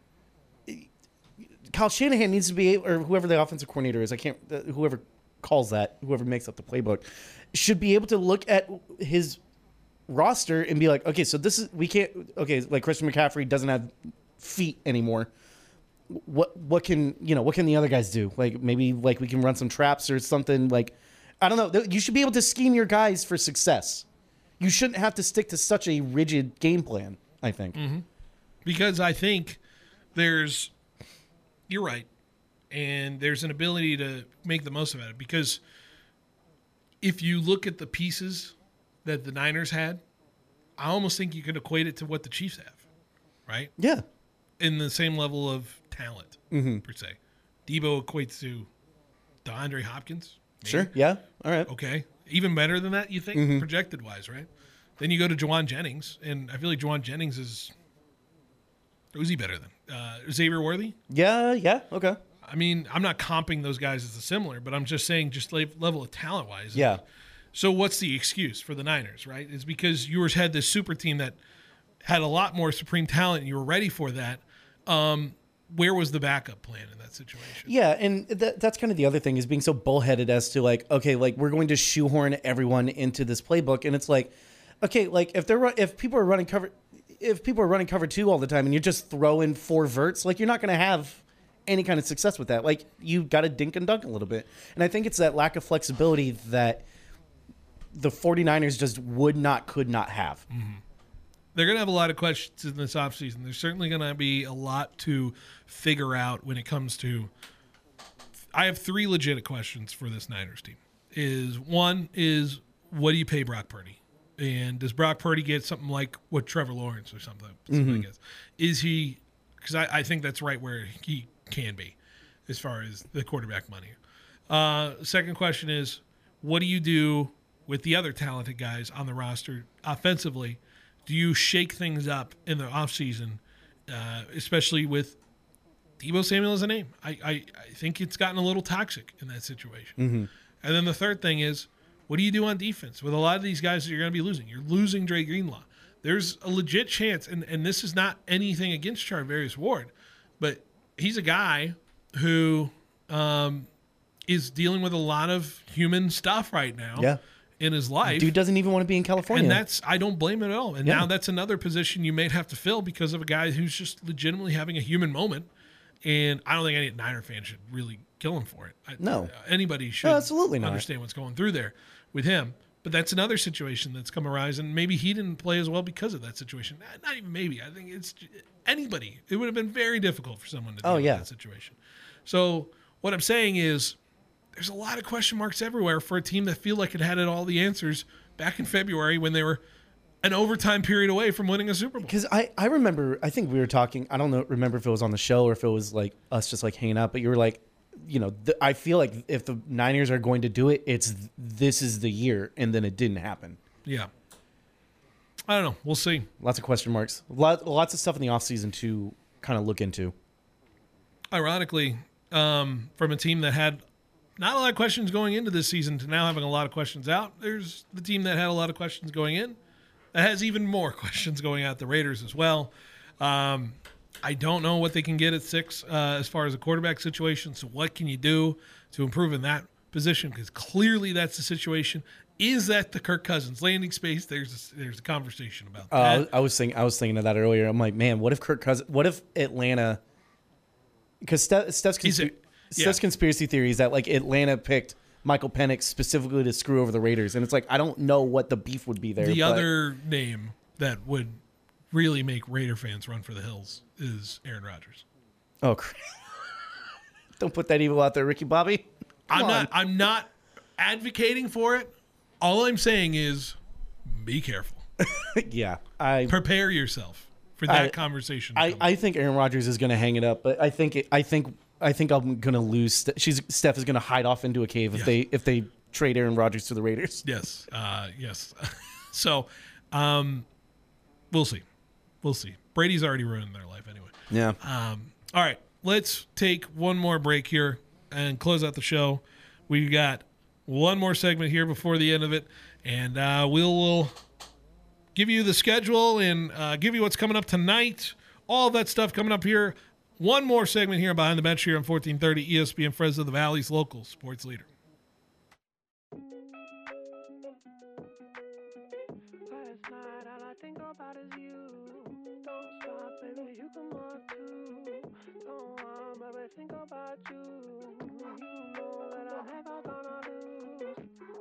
Kyle Shanahan needs to be able, or whoever the offensive coordinator is, I can't, uh, whoever calls that, whoever makes up the playbook, should be able to look at his roster and be like, okay, so this is, we can't, okay, like Christian McCaffrey doesn't have feet anymore. What, what can, you know, what can the other guys do? Like maybe like we can run some traps or something. Like I don't know. You should be able to scheme your guys for success. You shouldn't have to stick to such a rigid game plan, I think. Mm-hmm. Because I think there's, you're right, and there's an ability to make the most of it. Because if you look at the pieces that the Niners had, I almost think you could equate it to what the Chiefs have, right? Yeah. In the same level of talent, mm-hmm. per se. Debo equates to DeAndre Hopkins. Maybe. Sure. Yeah. All right. Okay. Even better than that, you think, mm-hmm. projected-wise, right? Then you go to Juwan Jennings, and I feel like Juwan Jennings is – who's he better than? Uh, Xavier Worthy? Yeah, yeah, okay. I mean, I'm not comping those guys as a similar, but I'm just saying just level of talent-wise. Yeah. So what's the excuse for the Niners, right? It's because you had this super team that had a lot more supreme talent, and you were ready for that. Um Where was the backup plan in that situation? Yeah, and that, that's kind of the other thing is being so bullheaded as to like, okay, like we're going to shoehorn everyone into this playbook, and it's like, okay, like if they're if people are running cover, if people are running cover two all the time, and you just throw in four verts, like you're not going to have any kind of success with that. Like you got to dink and dunk a little bit, and I think it's that lack of flexibility that the 49ers just would not, could not have. Mm-hmm. They're going to have a lot of questions in this offseason. There's certainly going to be a lot to figure out when it comes to – I have three legit questions for this Niners team. Is one is, what do you pay Brock Purdy? And does Brock Purdy get something like what Trevor Lawrence or something, something mm-hmm. gets? Is he – because I, I think that's right where he can be as far as the quarterback money. Uh, second question is, what do you do with the other talented guys on the roster offensively? Do you shake things up in the offseason, uh, especially with Deebo Samuel as a name? I, I, I think it's gotten a little toxic in that situation. Mm-hmm. And then the third thing is, what do you do on defense with a lot of these guys that you're going to be losing? You're losing Dre Greenlaw. There's a legit chance, and, and this is not anything against Charvarius Ward, but he's a guy who um, is dealing with a lot of human stuff right now. Yeah. In his life. Dude doesn't even want to be in California. And that's, I don't blame him at all. And yeah. now that's another position you may have to fill because of a guy who's just legitimately having a human moment. And I don't think any Niner fan should really kill him for it. I, no. Uh, anybody should no, absolutely not. understand what's going through there with him. But that's another situation that's come arise. And maybe he didn't play as well because of that situation. Not, not even maybe. I think it's anybody. It would have been very difficult for someone to deal oh, yeah. with that situation. So what I'm saying is, there's a lot of question marks everywhere for a team that feel like it had it all the answers back in February when they were an overtime period away from winning a Super Bowl. Because I, I remember, I think we were talking, I don't know, remember if it was on the show or if it was like us just like hanging out, but you were like, you know, th- I feel like if the Niners are going to do it, it's this is the year, and then it didn't happen. Yeah. I don't know. We'll see. Lots of question marks. Lot, lots of stuff in the offseason to kind of look into. Ironically, um, from a team that had not a lot of questions going into this season to now having a lot of questions out, there's the team that had a lot of questions going in that has even more questions going out, the Raiders as well. Um, I don't know what they can get at six uh, as far as a quarterback situation, so what can you do to improve in that position? Because clearly that's the situation. Is that the Kirk Cousins landing space? There's a, there's a conversation about that. Uh, I was thinking I was thinking of that earlier. I'm like, man, what if Kirk Cousins? What if Atlanta? Because Steph, Steph's, consp- yeah. Steph's conspiracy theory is that like Atlanta picked Michael Penix specifically to screw over the Raiders, and it's like I don't know what the beef would be there. The but... other name that would really make Raider fans run for the hills is Aaron Rodgers. Oh, don't put that evil out there, Ricky Bobby. Come I'm on. not. I'm not advocating for it. All I'm saying is, be careful. yeah, I prepare yourself for that I, conversation. I, I think Aaron Rodgers is going to hang it up, but I think it, I think I think I'm going to lose. She's Steph is going to hide off into a cave if yeah. they if they trade Aaron Rodgers to the Raiders. Yes, uh, yes. so, um, we'll see. We'll see. Brady's already ruined their life anyway. Yeah. Um, all right, let's take one more break here and close out the show. We've got one more segment here before the end of it, and uh, we'll, we'll give you the schedule and uh, give you what's coming up tonight. All that stuff coming up here. One more segment here Behind the Bench here on fourteen thirty E S P N Fresno, the Valley's local sports leader. Last night, all I think about is you. Don't stop, baby, you can walk too. Don't want, baby, think about you. You know that I never gonna lose.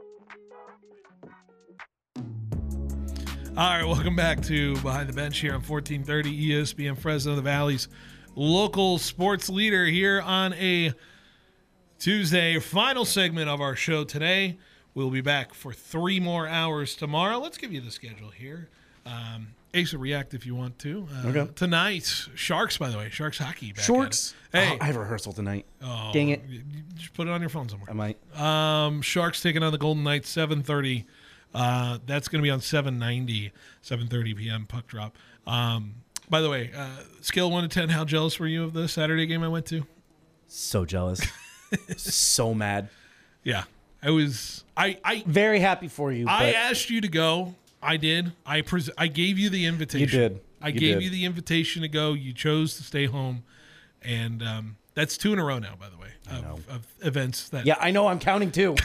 All right, welcome back to Behind the Bench here on fourteen thirty E S P N Fresno, the Valley's local sports leader, here on a Tuesday. Final segment of our show today. We'll be back for three more hours tomorrow. Let's give you the schedule here. Um, Asa, react if you want to. Uh, Okay. Tonight, Sharks, by the way, Sharks hockey. Back Sharks. at it. Hey, Oh, I have rehearsal tonight. oh, Dang it. you- you Just put it on your phone somewhere. I might. Um, Sharks taking on the Golden Knights, seven thirty. Uh, that's going to be on seven ninety, seven thirty p.m. puck drop. Um, by the way, uh, scale one to ten, how jealous were you of the Saturday game I went to? So jealous. So mad. Yeah, I was. I I Very happy for you. I but asked you to go. I did. I pres- I gave you the invitation. You did. I You gave did. you the invitation to go. You chose to stay home, and um, that's two in a row now. By the way, know. of, of events that. yeah, I know. I'm counting too.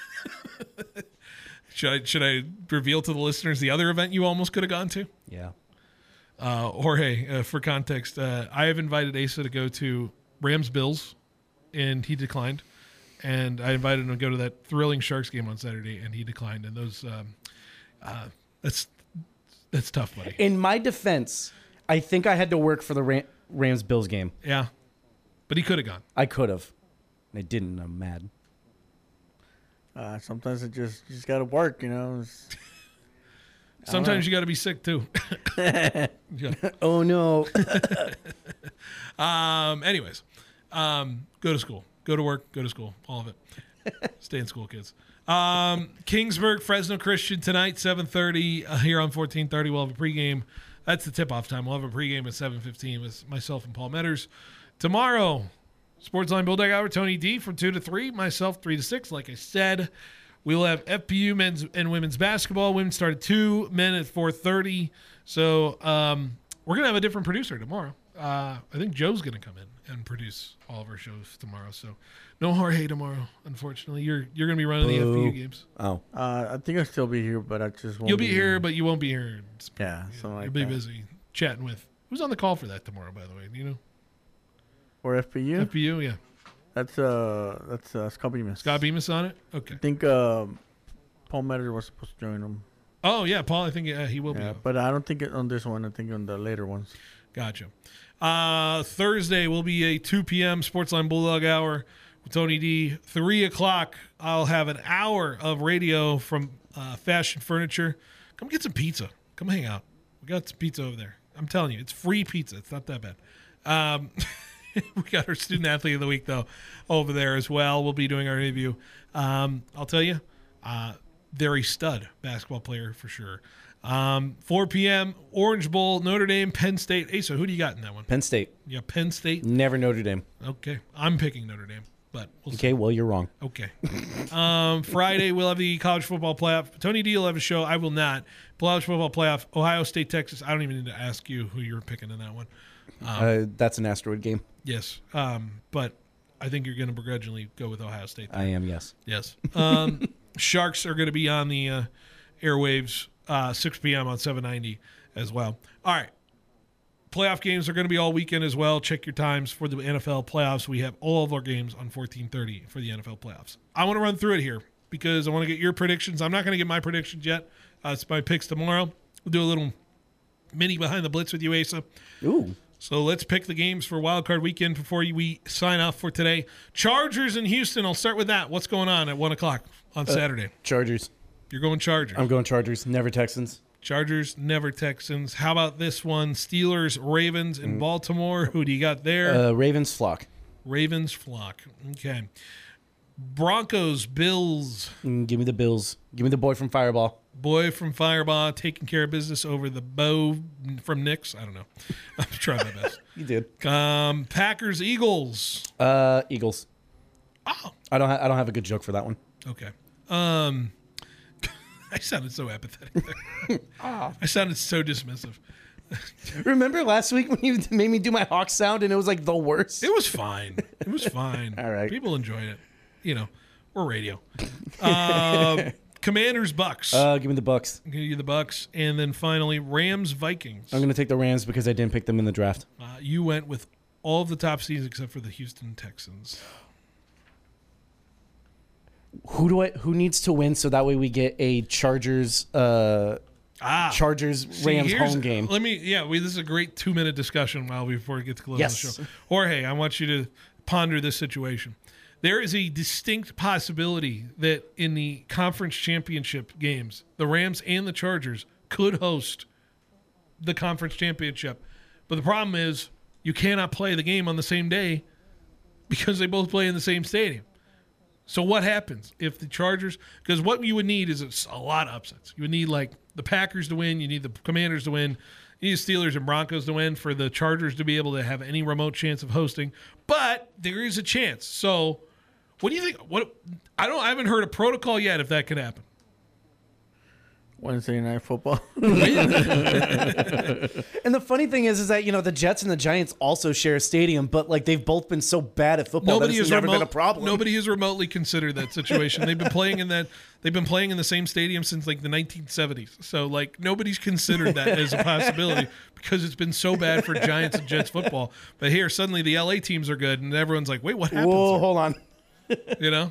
Should I should I reveal to the listeners the other event you almost could have gone to? Yeah. Uh, Jorge, uh, for context, uh, I have invited Asa to go to Rams Bills, and he declined. And I invited him to go to that thrilling Sharks game on Saturday, and he declined. And those, um, uh, that's that's tough, buddy. In my defense, I think I had to work for the Ram- Rams Bills game. Yeah, but he could have gone. I could have. I didn't. I'm mad. Uh, sometimes it just you just gotta work, you know. It's, Sometimes you got to be sick too. Yeah. Oh no. Um. Anyways, um, go to school, go to work, go to school, all of it. Stay in school, kids. Um, Kingsburg, Fresno Christian tonight, seven thirty uh, here on fourteen thirty. We'll have a pregame. That's the tip-off time. We'll have a pregame at seven fifteen with myself and Paul Metters. Tomorrow, Sportsline Bulldog Hour, Tony D from two to three, myself three to six. Like I said, we will have F P U men's and women's basketball. Women start at two, men at four thirty. So um, we're going to have a different producer tomorrow. Uh, I think Joe's going to come in and produce all of our shows tomorrow. So no Jorge tomorrow, unfortunately. You're you're going to be running the F P U Boo. games. Oh. uh, I think I'll still be here, but I just won't You'll be here, but you won't be here. yeah, something like You'll be that. busy chatting with. Who's on the call for that tomorrow, by the way? Do you know? Or F P U. F P U, yeah. That's uh, that's uh, Scott Bemis. Scott Bemis on it? Okay. I think um, Paul Metter was supposed to join him. Oh, yeah, Paul, I think uh, he will be Yeah, on. but I don't think it on this one. I think on the later ones. Gotcha. Uh, Thursday will be a two p.m. Sportsline Bulldog Hour with Tony D. three o'clock, I'll have an hour of radio from uh, Fashion Furniture. Come get some pizza. Come hang out. We got some pizza over there. I'm telling you, it's free pizza. It's not that bad. Um, we got our Student Athlete of the Week, though, over there as well. We'll be doing our interview. Um, I'll tell you, uh, they're a stud basketball player for sure. Um, four p.m. Orange Bowl, Notre Dame, Penn State. Asa, who do you got in that one? Penn State. Yeah, Penn State. Never Notre Dame. Okay, I'm picking Notre Dame, but we'll see. Okay, well, you're wrong. Okay. Um, Friday, we'll have the college football playoff. Tony D will have a show. I will not. College football playoff, Ohio State, Texas. I don't even need to ask you who you're picking in that one. Uh, that's an asteroid game. Yes. Um, but I think you're going to begrudgingly go with Ohio State. I am, yes. Yes. Um, Sharks are going to be on the uh, airwaves uh, six p.m. on seven ninety as well. All right. Playoff games are going to be all weekend as well. Check your times for the N F L playoffs. We have all of our games on fourteen thirty for the N F L playoffs. I want to run through it here because I want to get your predictions. I'm not going to get my predictions yet. Uh, it's my picks tomorrow. We'll do a little mini behind the blitz with you, Asa. Ooh. So let's pick the games for Wild Card Weekend before we sign off for today. Chargers in Houston. I'll start with that. What's going on at one o'clock on Saturday? Chargers. You're going Chargers. I'm going Chargers. Never Texans. Chargers, never Texans. How about this one? Steelers, Ravens in Baltimore. Who do you got there? Uh, Ravens flock. Ravens flock. Okay. Broncos, Bills. Mm, give me the Bills. Give me the boy from Fireball. Boy from Fireball taking care of business over the Bo from Knicks. I don't know. I'm trying my best. You did. Um, Packers, Eagles. Uh, Eagles. Oh, I don't. Ha- I don't have a good joke for that one. okay. Um, I sounded so apathetic there. I sounded so dismissive. Remember last week when you made me do my hawk sound and it was like the worst? It was fine. It was fine. All right. People enjoyed it. You know, we're radio. Um, Commanders, Bucks. Uh, give me the Bucks. Give you the Bucks, and then finally Rams, Vikings. I'm going to take the Rams because I didn't pick them in the draft. Uh, you went with all of the top seeds except for the Houston Texans. who do I who needs to win so that way we get a Chargers uh Ah, Chargers See, Rams here's- home game. Let me, yeah, we, this is a great two minute discussion while before we get to close Yes. the show. Jorge, I want you to ponder this situation. There is a distinct possibility that in the conference championship games, the Rams and the Chargers could host the conference championship. But the problem is you cannot play the game on the same day because they both play in the same stadium. So what happens if the Chargers, because what you would need is a lot of upsets. You would need like the Packers to win. You need the Commanders to win. You need the Steelers and Broncos to win for the Chargers to be able to have any remote chance of hosting. But there is a chance. So what do you think? What I don't. I haven't heard a protocol yet if that could happen. Wednesday night football. And the funny thing is, is that you know the Jets and the Giants also share a stadium, but like they've both been so bad at football Nobody that it's has never remote, been a problem. Nobody has remotely considered that situation. They've been playing in that. They've been playing in the same stadium since like the nineteen seventies. So like nobody's considered that as a possibility because it's been so bad for Giants and Jets football. But here suddenly the L A teams are good, and everyone's like, "Wait, what happened?" Whoa, hold on. You know.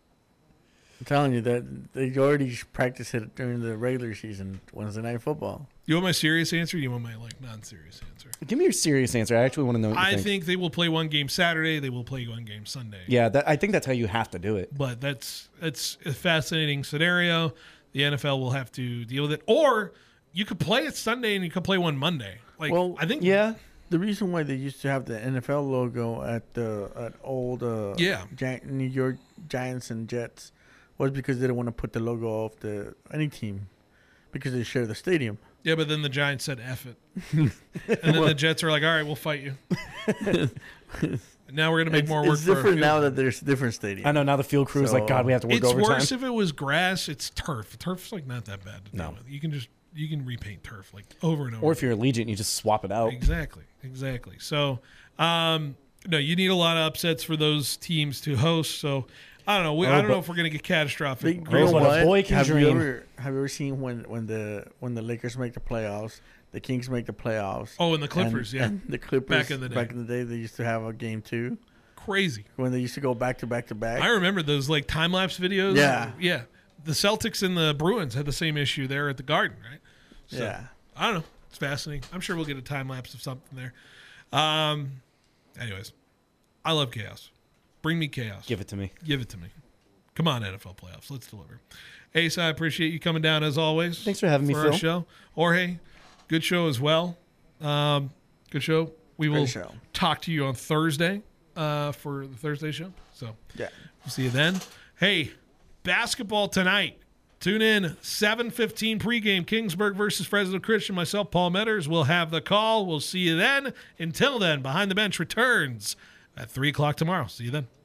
I'm telling you that they already practice it during the regular season, Wednesday night football. You want my serious answer? Or you want my like non-serious answer? Give me your serious answer. I actually want to know what you I think. think they will play one game Saturday. They will play one game Sunday. Yeah, that, I think that's how you have to do it. But that's that's a fascinating scenario. The N F L will have to deal with it, or you could play it Sunday and you could play one Monday. Like Well, I think, Yeah, The reason why they used to have the N F L logo at the at old uh, Yeah. Gi- New York Giants and Jets was because they didn't want to put the logo of the any team because they share the stadium. yeah. But then the Giants said "F it," and then the Jets are like, "All right, we'll fight you." Now we're gonna make It's, more work. it's for our different field. now that there's different stadiums. I know. Now the field crew is like, So, God, we have to work It's overtime. worse if it was grass. It's turf. Turf's like not that bad to deal No. with. You can just you can repaint turf like over and over. Or if you're Allegiant, you just swap it out. Exactly, exactly. So, um, no, you need a lot of upsets for those teams to host. So, I don't know. We, Oh, I don't know but- if we're going to get catastrophic. You Girls, know what a what? boy can have you dream. ever have you ever seen when when the when the Lakers make the playoffs, the Kings make the playoffs? Oh, and the Clippers, and- yeah. and the Clippers Back in the day. Back in the day, they used to have a game too Crazy. when they used to go back to back to back. I remember those like time lapse videos. Yeah. yeah. The Celtics and the Bruins had the same issue there at the Garden, right? So, Yeah. I don't know. It's fascinating. I'm sure we'll get a time lapse of something there. Um, anyways, I love chaos. Bring me chaos. Give it to me. Give it to me. Come on, N F L playoffs. Let's deliver. Ace, I appreciate you coming down as always. Thanks for having me, for Phil. our show. Jorge, good show as well. Um, good show. We will Great show. talk to you on Thursday uh, for the Thursday show. So Yeah. we'll see you then. Hey, basketball tonight. Tune in seven fifteen pregame, Kingsburg versus Fresno Christian. Myself, Paul Metters, will have the call. We'll see you then. Until then, Behind the Bench returns at three o'clock tomorrow. See you then.